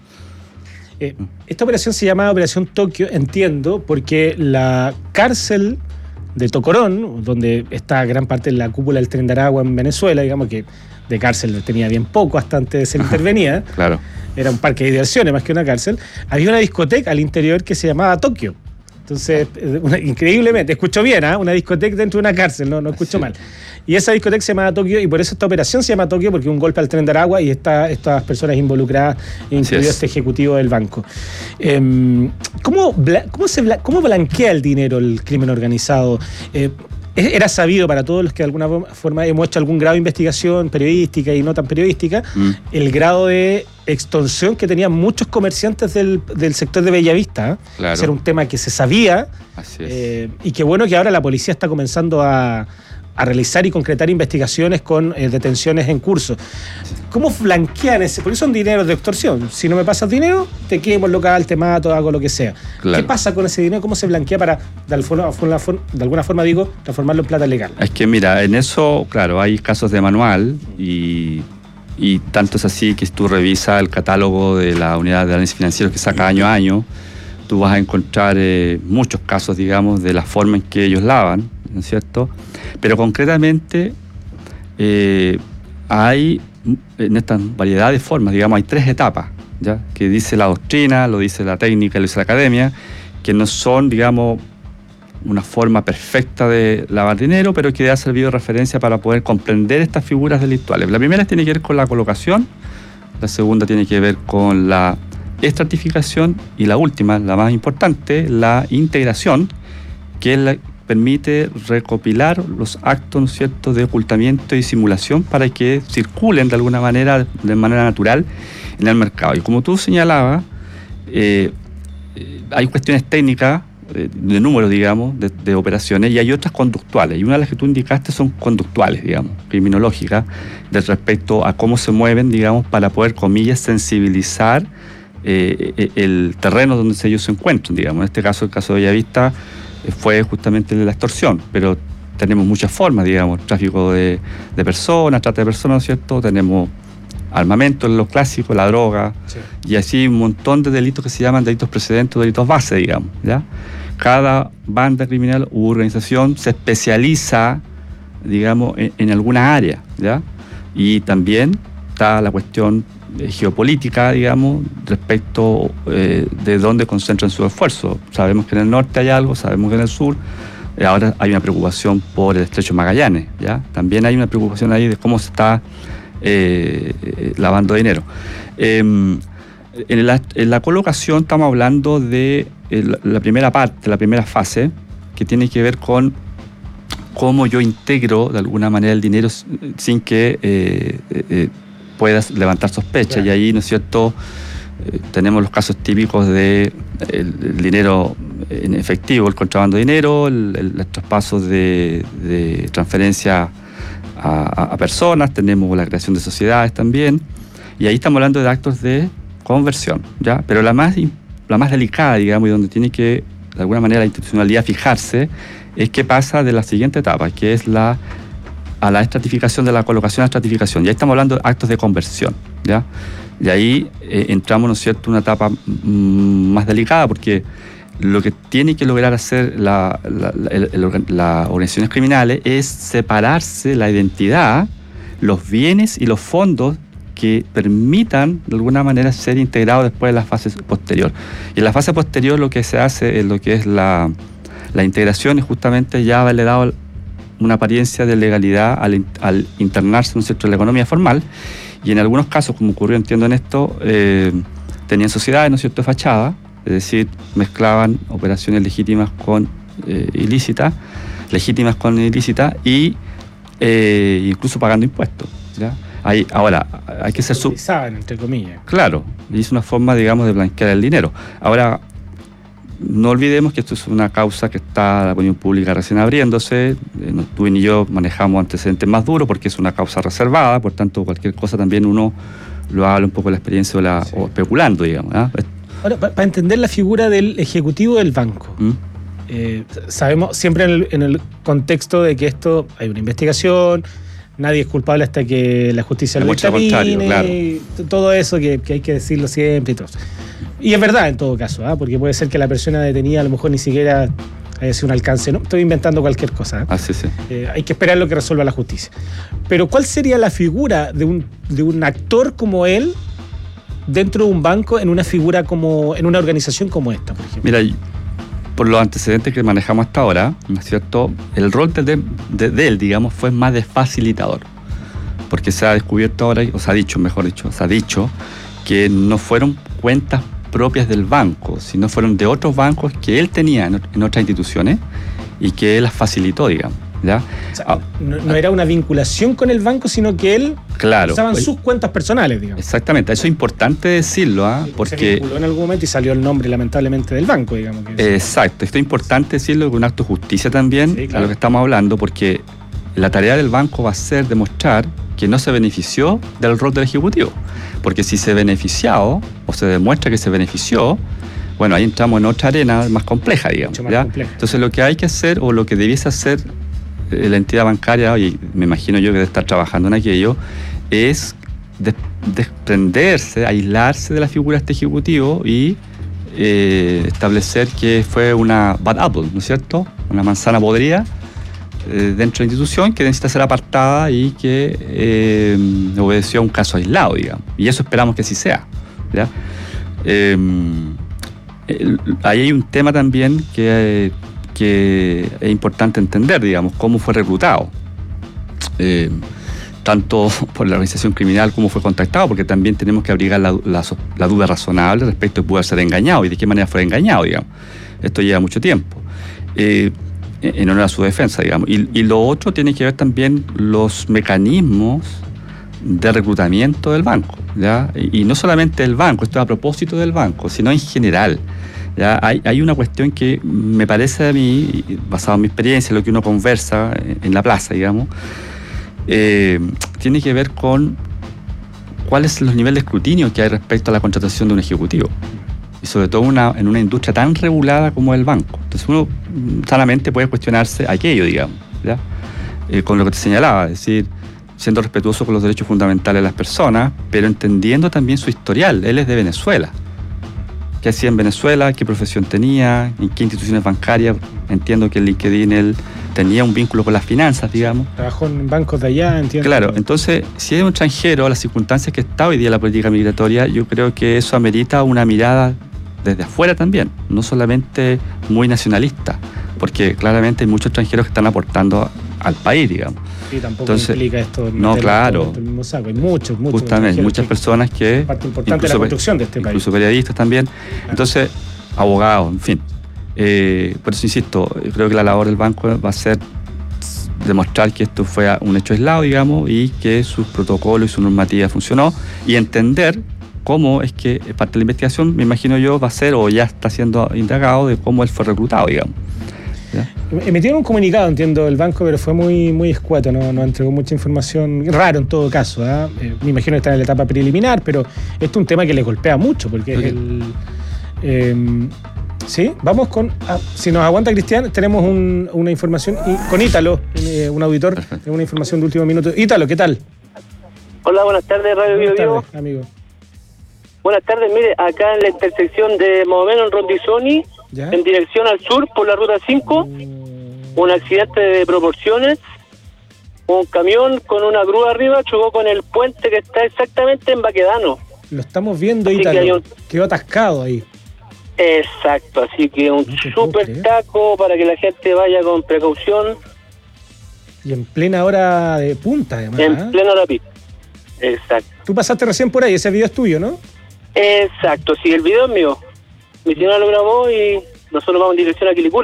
Eh, esta operación se llama Operación Tokio, entiendo, porque la cárcel de Tocorón, donde está gran parte de la cúpula del Tren de Aragua en Venezuela, digamos que de cárcel tenía bien poco hasta antes de ser intervenida, claro. Era un parque de diversiones más que una cárcel, había una discoteca al interior que se llamaba Tokio. Entonces, una, increíblemente, escucho bien, ¿eh? Una discoteca dentro de una cárcel, no, no escucho sí. mal. Y esa discoteca se llama Tokio, y por eso esta operación se llama Tokio, porque un golpe al Tren de Aragua y está, estas personas involucradas, incluido este ejecutivo del banco. Eh, ¿cómo, cómo, se, ¿Cómo blanquea el dinero el crimen organizado? Eh, Era sabido para todos los que de alguna forma hemos hecho algún grado de investigación periodística y no tan periodística, mm. el grado de extorsión que tenían muchos comerciantes del, del sector de Bellavista. ¿eh? Claro. Ese era un tema que se sabía. Así es. Eh, y qué bueno que ahora la policía está comenzando a, a realizar y concretar investigaciones con eh, detenciones en curso. ¿Cómo flanquean ese? Porque son dineros de extorsión. Si no me pasas dinero, te quemo el local, te mato, hago lo que sea. Claro. ¿Qué pasa con ese dinero? ¿Cómo se blanquea para, de alguna, forma, de alguna forma, digo, transformarlo en plata legal? Es que mira, en eso, claro, hay casos de manual y, y tanto es así que si tú revisas el catálogo de la unidad de análisis financiero que saca año a año, tú vas a encontrar eh, muchos casos, digamos, de la forma en que ellos lavan, ¿no es cierto? Pero concretamente eh, hay, en esta variedad de formas, digamos, hay tres etapas, ¿ya? Que dice la doctrina, lo dice la técnica, lo dice la academia, que no son, digamos, una forma perfecta de lavar dinero, pero que ha servido de referencia para poder comprender estas figuras delictuales. La primera tiene que ver con la colocación, la segunda tiene que ver con la estratificación y la última, la más importante, la integración, que es la permite recopilar los actos, ¿no es cierto?, de ocultamiento y simulación para que circulen de alguna manera, de manera natural, en el mercado. Y como tú señalabas, eh, hay cuestiones técnicas, de, de números, digamos, de, de operaciones, y hay otras conductuales. Y una de las que tú indicaste son conductuales, digamos, criminológicas, de respecto a cómo se mueven, digamos, para poder, comillas, sensibilizar eh, el terreno donde ellos se encuentran, digamos. En este caso, el caso de Bellavista, fue justamente la extorsión, pero tenemos muchas formas, digamos, tráfico de, de personas, trata de personas, ¿no es cierto? Tenemos armamento, los clásicos, la droga, sí. Y así un montón de delitos que se llaman delitos precedentes o delitos base, digamos, ¿ya? Cada banda criminal u organización se especializa, digamos, en, en alguna área, ¿ya? Y también está la cuestión geopolítica, digamos, respecto eh, de dónde concentran su esfuerzo. Sabemos que en el norte hay algo, sabemos que en el sur, eh, ahora hay una preocupación por el estrecho Magallanes, ¿ya? También hay una preocupación ahí de cómo se está eh, lavando dinero. Eh, en, la, en la colocación estamos hablando de eh, la primera parte, la primera fase, que tiene que ver con cómo yo integro de alguna manera el dinero sin que eh, eh, puedas levantar sospechas, claro. Y ahí, ¿no es cierto?, eh, tenemos los casos típicos de el, el dinero en efectivo, el contrabando de dinero, el, el, los traspasos de, de transferencia a, a personas, tenemos la creación de sociedades también, y ahí estamos hablando de actos de conversión, ¿ya? Pero la más, la más delicada, digamos, y donde tiene que, de alguna manera, la institucionalidad fijarse, es qué pasa de la siguiente etapa, que es la a la estratificación de la colocación a estratificación. Ya estamos hablando de actos de conversión, ¿ya? Y ahí eh, entramos, ¿no es cierto?, una etapa mm, más delicada, porque lo que tiene que lograr hacer la, la, la, el, el, las organizaciones criminales es separarse la identidad, los bienes y los fondos que permitan, de alguna manera, ser integrados después de la fase posterior. Y en la fase posterior lo que se hace es lo que es la, la integración, es justamente ya haberle dado una apariencia de legalidad al, al internarse, ¿no es cierto?, en la economía formal, y en algunos casos, como ocurrió, entiendo en esto, eh, tenían sociedades, ¿no es cierto?, de fachada, es decir, mezclaban operaciones legítimas con eh, ilícitas, legítimas con ilícitas, y eh, incluso pagando impuestos, ¿ya? Hay, ahora, hay que ser... Sub... entre comillas. Claro, y es una forma, digamos, de blanquear el dinero. Ahora, no olvidemos que esto es una causa que está la opinión pública recién abriéndose. Eh, no, tú ni yo manejamos antecedentes más duros porque es una causa reservada, por tanto, cualquier cosa también uno lo habla un poco de la experiencia o, la, sí. o especulando, digamos. ¿eh? Ahora, para pa entender la figura del ejecutivo del banco, ¿Mm? eh, sabemos siempre en el, en el contexto de que esto hay una investigación, nadie es culpable hasta que la justicia lo dictamine, claro. Todo eso que, que hay que decirlo siempre y todo. Y es verdad en todo caso, ¿eh? Porque puede ser que la persona detenida a lo mejor ni siquiera haya sido un alcance, ¿no? Estoy inventando cualquier cosa. ¿eh? Ah, sí, sí. Eh, hay que esperar lo que resuelva la justicia. Pero ¿cuál sería la figura de un, de un actor como él dentro de un banco, en una figura como, en una organización como esta, por ejemplo? Mira, por los antecedentes que manejamos hasta ahora, ¿no es cierto? El rol de, de, de él, digamos, fue más de facilitador. Porque se ha descubierto ahora, o se ha dicho, mejor dicho, se ha dicho que no fueron cuentas propias del banco, sino fueron de otros bancos que él tenía en, en otras instituciones y que él las facilitó, digamos. ¿Ya? O sea, no, no era una vinculación con el banco, sino que él claro, usaban él, sus cuentas personales, digamos. Exactamente, eso es importante decirlo, ¿eh? Porque se vinculó en algún momento y salió el nombre, lamentablemente, del banco, digamos. Que exacto, esto es importante decirlo, que un acto de justicia también, sí, claro. A lo que estamos hablando, porque la tarea del banco va a ser demostrar que no se benefició del rol del ejecutivo, porque si se beneficiado o se demuestra que se benefició, bueno, ahí entramos en otra arena más compleja, digamos. Mucho más ¿ya? compleja. Entonces lo que hay que hacer, o lo que debiese hacer la entidad bancaria, y me imagino yo que debe estar trabajando en aquello, es des desprenderse, aislarse de la figura de este ejecutivo y eh, establecer que fue una bad apple, ¿no es cierto? Una manzana podrida eh, dentro de la institución que necesita ser apartada y que eh, obedeció a un caso aislado, digamos. Y eso esperamos que así sea, ¿ya? Eh, el, ahí hay un tema también que... Eh, que es importante entender, digamos, cómo fue reclutado, eh, tanto por la organización criminal como fue contactado, porque también tenemos que abrigar la, la, la duda razonable respecto de poder ser engañado y de qué manera fue engañado, digamos. Esto lleva mucho tiempo, eh, en honor a su defensa, digamos. Y, y lo otro tiene que ver también los mecanismos de reclutamiento del banco, ¿ya? Y, y no solamente del banco, esto es a propósito del banco, sino en general. Ya, hay, hay una cuestión que me parece a mí, basado en mi experiencia, lo que uno conversa en la plaza, digamos, eh, tiene que ver con cuáles son los niveles de escrutinio que hay respecto a la contratación de un ejecutivo. Y sobre todo una, en una industria tan regulada como el banco. Entonces uno sanamente puede cuestionarse aquello, digamos, ¿ya? Eh, con lo que te señalaba, es decir, siendo respetuoso con los derechos fundamentales de las personas, pero entendiendo también su historial. Él es de Venezuela. ¿Qué hacía en Venezuela? ¿Qué profesión tenía? ¿En qué instituciones bancarias? Entiendo que en LinkedIn él tenía un vínculo con las finanzas, digamos. Trabajó en bancos de allá, entiendo. Claro, entonces, si es un extranjero, las circunstancias que está hoy día la política migratoria, yo creo que eso amerita una mirada desde afuera también, no solamente muy nacionalista, porque claramente hay muchos extranjeros que están aportando al país, digamos. Sí, tampoco Entonces, implica esto. No, claro. El mismo saco. Hay muchos, muchos. Justamente, muchas personas que... Parte importante de la construcción de este país. Incluso periodistas también. Entonces, abogados, en fin. Eh, por eso insisto, creo que la labor del banco va a ser demostrar que esto fue un hecho aislado, digamos, y que sus protocolos y su normativa funcionó, y entender cómo es que parte de la investigación, me imagino yo, va a ser o ya está siendo indagado de cómo él fue reclutado, digamos. ¿Ya? Emitieron un comunicado, entiendo, del banco, pero fue muy, muy escueto, no, no entregó mucha información, raro en todo caso, ¿eh? Eh, me imagino que está en la etapa preliminar, pero esto es un tema que le golpea mucho, porque okay. es el... Eh, sí, vamos con... Ah, si nos aguanta Cristian, tenemos un, una información, y con Ítalo, un, eh, un auditor, una información de último minuto. Ítalo, ¿qué tal? Hola, buenas tardes, Radio Bio Bio. Buenas tardes, amigo. Buenas tardes, mire, acá en la intersección de más o menos en Rondizoni, ¿ya? En dirección al sur por la ruta cinco, mm. un accidente de proporciones, un camión con una grúa arriba chocó con el puente que está exactamente en Baquedano. Lo estamos viendo, Ítalo, un... quedó atascado ahí. Exacto, así que un no súper taco para que la gente vaya con precaución. Y en plena hora de punta, además. En ¿eh? plena hora pico. Exacto. Tú pasaste recién por ahí, ese video es tuyo, ¿no? Exacto, sí, el video es mío. Mi señora lo grabó y nosotros vamos en dirección a Quilicura.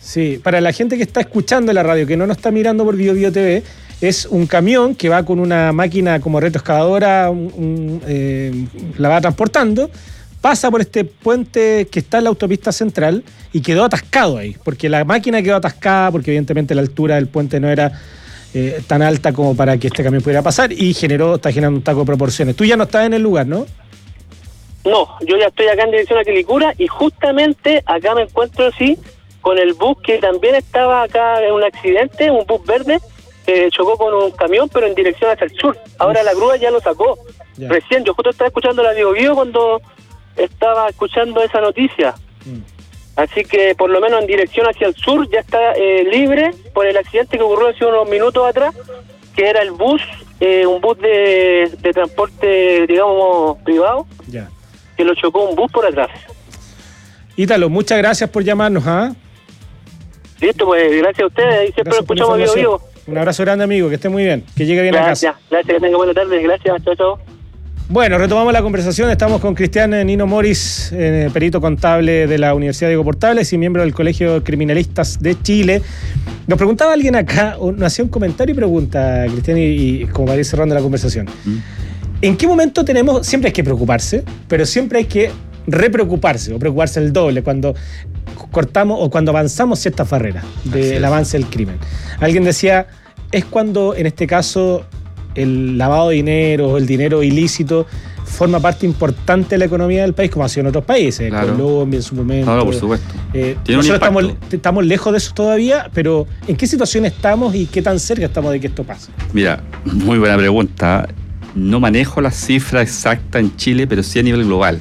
Sí, para la gente que está escuchando la radio, que no nos está mirando por Bio Bio T V, es un camión que va con una máquina como retroexcavadora, un, un, eh, la va transportando, pasa por este puente que está en la autopista central y quedó atascado ahí, porque la máquina quedó atascada, porque evidentemente la altura del puente no era eh, tan alta como para que este camión pudiera pasar y generó, está generando un taco de proporciones. Tú ya no estás en el lugar, ¿no? No, yo ya estoy acá en dirección a Quilicura y justamente acá me encuentro así con el bus que también estaba acá en un accidente, un bus verde, que chocó con un camión pero en dirección hacia el sur. Ahora la grúa ya lo sacó. Ya. Recién, yo justo estaba escuchando la Bio Bio cuando estaba escuchando esa noticia. Mm. Así que por lo menos en dirección hacia el sur ya está eh, libre por el accidente que ocurrió hace unos minutos atrás, que era el bus, eh, un bus de, de transporte, digamos, privado. Ya. Que lo chocó un bus por atrás. Ítalo, muchas gracias por llamarnos, ¿ah? ¿eh? Listo, pues gracias a ustedes, y siempre lo escuchamos vivo vivo. Un abrazo grande, amigo, que esté muy bien, que llegue bien gracias, a casa. Gracias, que tenga buena tarde, gracias, chao, chao. Bueno, retomamos la conversación, estamos con Cristian Nino Moris, eh, perito contable de la Universidad Diego Portales y miembro del Colegio de Criminalistas de Chile. Nos preguntaba alguien acá, o nos hacía un comentario y pregunta, Cristian, y, y como para ir cerrando la conversación. ¿Mm? ¿En qué momento tenemos, siempre hay que preocuparse, pero siempre hay que repreocuparse o preocuparse el doble cuando cortamos o cuando avanzamos ciertas barreras del avance del crimen? Alguien decía, es cuando en este caso el lavado de dinero o el dinero ilícito forma parte importante de la economía del país, como ha sido en otros países, claro. Colombia en su momento. Claro, por supuesto. Eh, nosotros estamos, estamos lejos de eso todavía, pero ¿en qué situación estamos y qué tan cerca estamos de que esto pase? Mira, muy buena pregunta. No manejo la cifra exacta en Chile, pero sí a nivel global.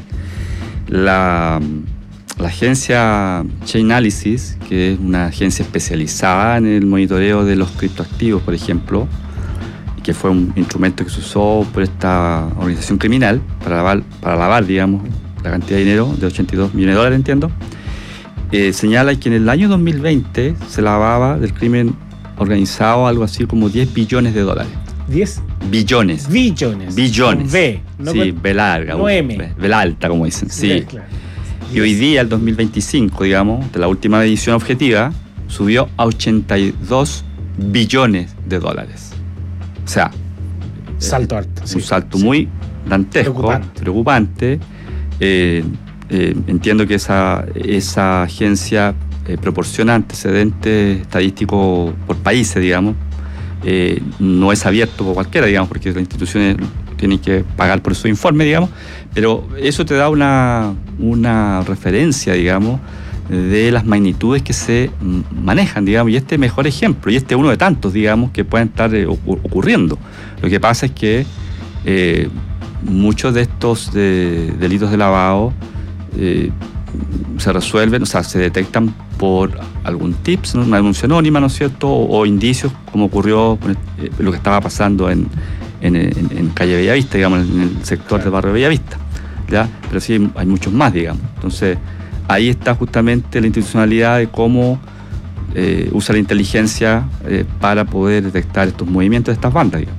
La, la agencia Chainalysis, que es una agencia especializada en el monitoreo de los criptoactivos, por ejemplo, que fue un instrumento que se usó por esta organización criminal para lavar, para lavar digamos, la cantidad de dinero de ochenta y dos millones de dólares, entiendo, eh, señala que en el año dos mil veinte se lavaba del crimen organizado algo así como diez billones de dólares. ¿diez? Billones. Billones. Billones. B. No sí, B larga. No M. B, B alta, como dicen. Sí. B, claro. Y hoy día, el dos mil veinticinco, digamos, de la última medición objetiva, subió a ochenta y dos billones de dólares. O sea, salto alto. Un sí, salto sí. muy dantesco, preocupante. preocupante. Eh, eh, entiendo que esa, esa agencia eh, proporciona antecedentes estadísticos por países, digamos. Eh, no es abierto por cualquiera, digamos, porque las instituciones tienen que pagar por su informe, digamos, pero eso te da una, una referencia, digamos, de las magnitudes que se manejan, digamos, y este es mejor ejemplo, y este es uno de tantos, digamos, que pueden estar eh, ocurriendo. Lo que pasa es que eh, muchos de estos de, delitos de lavado eh, se resuelven, o sea, se detectan por algún tips, ¿no? Una denuncia anónima, ¿no es cierto? O, o indicios, como ocurrió eh, lo que estaba pasando en, en, en, en calle Bellavista, digamos, en el sector del barrio Bellavista, ¿ya? Pero sí hay, hay muchos más, digamos. Entonces, ahí está justamente la institucionalidad de cómo eh, usa la inteligencia eh, para poder detectar estos movimientos de estas bandas, digamos.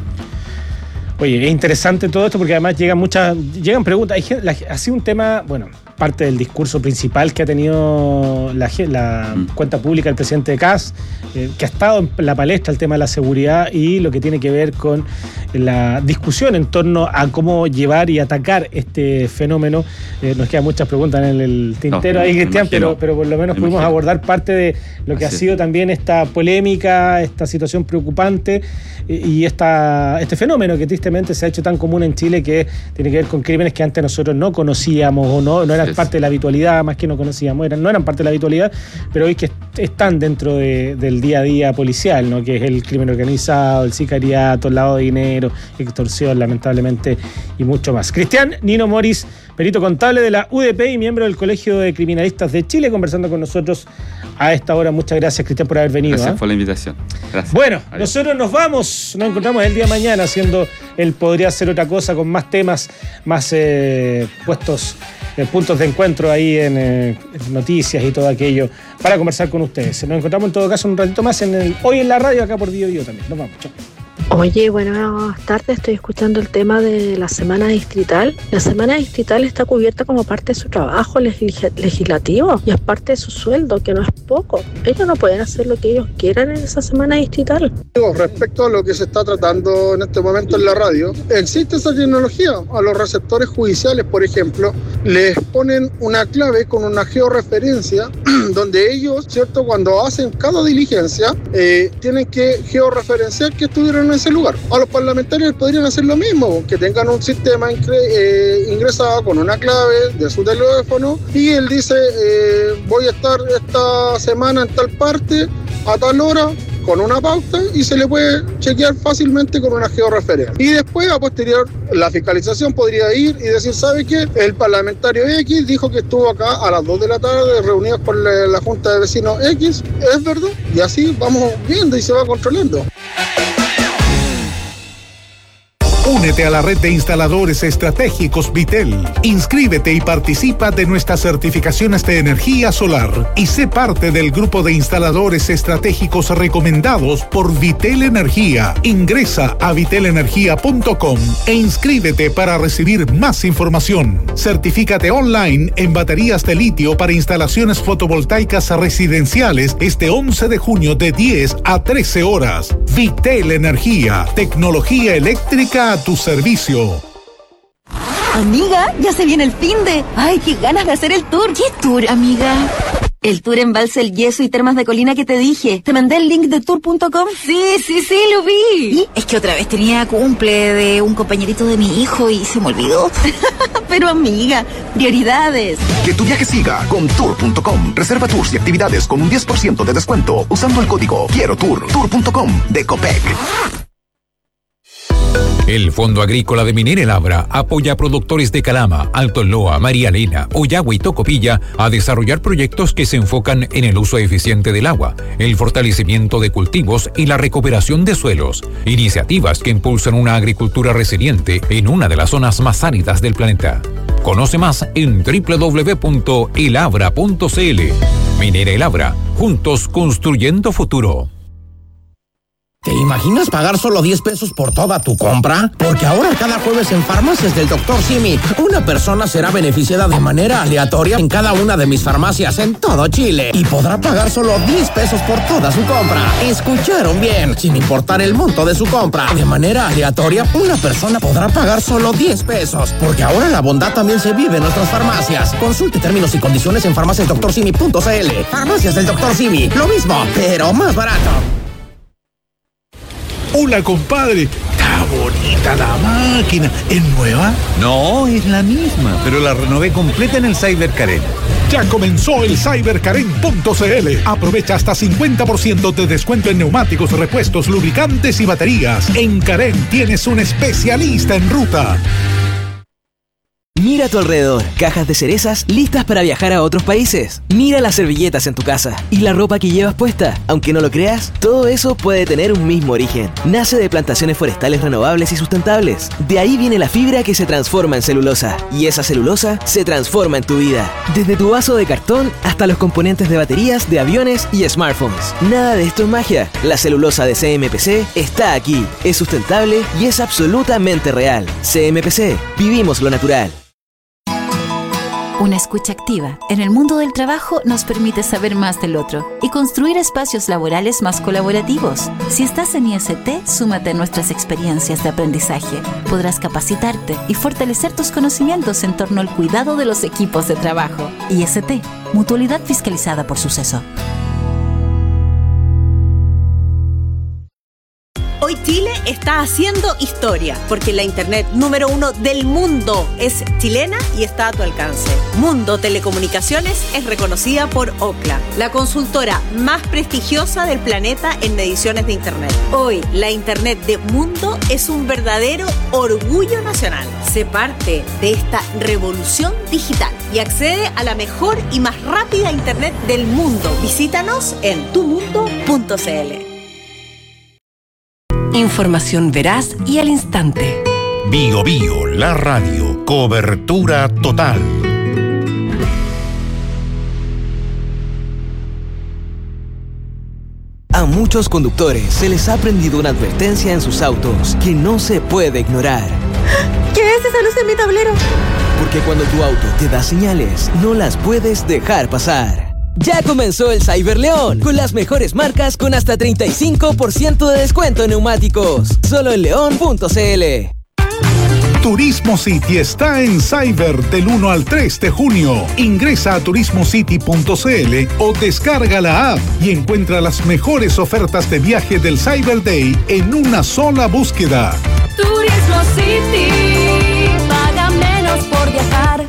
Oye, es interesante todo esto porque además llegan muchas, llegan preguntas. Hay gente, la, ha sido un tema, bueno, parte del discurso principal que ha tenido la, la mm. cuenta pública del presidente de C A S, eh, que ha estado en la palestra el tema de la seguridad y lo que tiene que ver con la discusión en torno a cómo llevar y atacar este fenómeno. Eh, nos quedan muchas preguntas en el tintero no, ahí, Cristian, pero, pero por lo menos pudimos imagino. abordar parte de lo que Así ha sido es. también esta polémica, esta situación preocupante y esta, este fenómeno que tristemente se ha hecho tan común en Chile, que tiene que ver con crímenes que antes nosotros no conocíamos o no, no eran sí, parte de la habitualidad, más que no conocíamos, eran, no eran parte de la habitualidad, pero hoy que están dentro de, del día a día policial, ¿no? Que es el crimen organizado, el sicariato, el lavado de dinero, extorsión, lamentablemente, y mucho más. Cristian Nino Moris, perito contable de la U D P y miembro del Colegio de Criminalistas de Chile, conversando con nosotros a esta hora. Muchas gracias, Cristian, por haber venido. Gracias ¿eh? por la invitación. Gracias. Bueno, Adiós. Nosotros nos vamos, nos encontramos el día de mañana haciendo el Podría Ser Otra Cosa, con más temas, más eh, puestos, eh, puntos de encuentro ahí en eh, noticias y todo aquello para conversar con ustedes. Nos encontramos en todo caso un ratito más en el Hoy en la Radio, acá por Bio Bio también. Nos vamos, chao. Oye, buenas tardes, estoy escuchando el tema de la semana distrital. La semana distrital está cubierta como parte de su trabajo legis- legislativo y es parte de su sueldo, que no es poco. Ellos no pueden hacer lo que ellos quieran en esa semana distrital. Respecto a lo que se está tratando en este momento en la radio, existe esa tecnología. A los receptores judiciales, por ejemplo, les ponen una clave con una georreferencia donde ellos, ¿cierto?, cuando hacen cada diligencia, eh, tienen que georreferenciar que estuvieron en ese lugar. A los parlamentarios podrían hacer lo mismo, que tengan un sistema ingre, eh, ingresado con una clave de su teléfono y él dice, eh, voy a estar esta semana en tal parte, a tal hora, con una pauta, y se le puede chequear fácilmente con una georreferencia. Y después, a posterior, la fiscalización podría ir y decir, ¿sabe qué? El parlamentario X dijo que estuvo acá a las dos de la tarde reunidos con la, la Junta de Vecinos X, ¿es verdad? Y así vamos viendo y se va controlando. Únete a la red de instaladores estratégicos Vitel. Inscríbete y participa de nuestras certificaciones de energía solar y sé parte del grupo de instaladores estratégicos recomendados por Vitel Energía. Ingresa a vitel energía punto com e inscríbete para recibir más información. Certifícate online en baterías de litio para instalaciones fotovoltaicas residenciales este once de junio de diez a trece horas. Vitel Energía, tecnología eléctrica a tu servicio. Amiga, ya se viene el finde. Ay, qué ganas de hacer el tour. ¿Qué tour, amiga? El tour Embalse El Yeso y Termas de Colina que te dije. ¿Te mandé el link de tour punto com? Sí, sí, sí, lo vi. ¿Y? Es que otra vez tenía cumple de un compañerito de mi hijo y se me olvidó. Pero amiga, prioridades. Que tu viaje siga con tour punto com. Reserva tours y actividades con un diez por ciento de descuento usando el código Quiero Tour. tour punto com de Copec. El Fondo Agrícola de Minera El Abra apoya a productores de Calama, Alto Loa, María Elena, Oyagua y Tocopilla a desarrollar proyectos que se enfocan en el uso eficiente del agua, el fortalecimiento de cultivos y la recuperación de suelos. Iniciativas que impulsan una agricultura resiliente en una de las zonas más áridas del planeta. Conoce más en doble u doble u doble u punto el abra punto c l. Minera El Abra, juntos construyendo futuro. ¿Te imaginas pagar solo diez pesos por toda tu compra? Porque ahora cada jueves en Farmacias del doctor Simi, una persona será beneficiada de manera aleatoria en cada una de mis farmacias en todo Chile y podrá pagar solo diez pesos por toda su compra. ¿Escucharon bien? Sin importar el monto de su compra. De manera aleatoria, una persona podrá pagar solo diez pesos. Porque ahora la bondad también se vive en nuestras farmacias. Consulte términos y condiciones en farmacias doctor simi punto c l. Farmacias del doctor Simi, lo mismo, pero más barato. Hola, compadre. Está bonita la máquina. ¿Es nueva? No, es la misma, pero la renové completa en el Cyber Karen. Ya comenzó el cyber karen punto c l. Aprovecha hasta cincuenta por ciento de descuento en neumáticos, repuestos, lubricantes y baterías. En Karen tienes un especialista en ruta. Mira a tu alrededor, cajas de cerezas listas para viajar a otros países. Mira las servilletas en tu casa y la ropa que llevas puesta. Aunque no lo creas, todo eso puede tener un mismo origen. Nace de plantaciones forestales renovables y sustentables. De ahí viene la fibra que se transforma en celulosa. Y esa celulosa se transforma en tu vida. Desde tu vaso de cartón hasta los componentes de baterías, de aviones y smartphones. Nada de esto es magia. La celulosa de C M P C está aquí. Es sustentable y es absolutamente real. C M P C. Vivimos lo natural. Una escucha activa en el mundo del trabajo nos permite saber más del otro y construir espacios laborales más colaborativos. Si estás en I S T, súmate a nuestras experiencias de aprendizaje. Podrás capacitarte y fortalecer tus conocimientos en torno al cuidado de los equipos de trabajo. I S T, Mutualidad Fiscalizada por Suceso. Hoy Chile está haciendo historia, porque la internet número uno del mundo es chilena y está a tu alcance. Mundo Telecomunicaciones es reconocida por Ookla, la consultora más prestigiosa del planeta en mediciones de internet. Hoy, la internet de Mundo es un verdadero orgullo nacional. Sé parte de esta revolución digital y accede a la mejor y más rápida internet del mundo. Visítanos en tu mundo punto c l. Información veraz y al instante. Bio Bio, la radio. Cobertura total. muchos conductores se les ha prendido una advertencia en sus autos que no se puede ignorar. ¿Qué es esa luz en mi tablero? Porque cuando tu auto te da señales, no las puedes dejar pasar. Ya comenzó el Cyber León, con las mejores marcas con hasta treinta y cinco por ciento de descuento en neumáticos. Solo en león punto c l. Turismo City está en Cyber del uno al tres de junio. Ingresa a turismo city punto c l o descarga la app y encuentra las mejores ofertas de viaje del Cyber Day en una sola búsqueda. Turismo City, paga menos por viajar.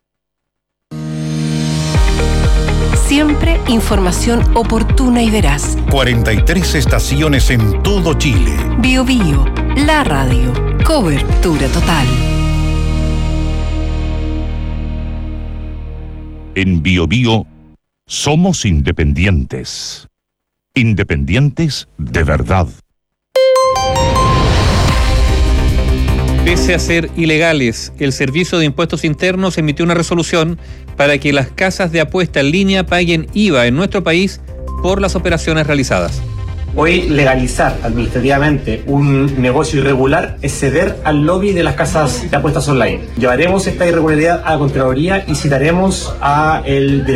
Siempre información oportuna y veraz. cuarenta y tres estaciones en todo Chile. Bio Bio, la radio. Cobertura total. En Bio Bio somos independientes. Independientes de verdad. Pese a ser ilegales, el Servicio de Impuestos Internos emitió una resolución para que las casas de apuesta en línea paguen I V A en nuestro país por las operaciones realizadas. Hoy legalizar administrativamente un negocio irregular es ceder al lobby de las casas de apuestas online. Llevaremos esta irregularidad a la Contraloría y citaremos a el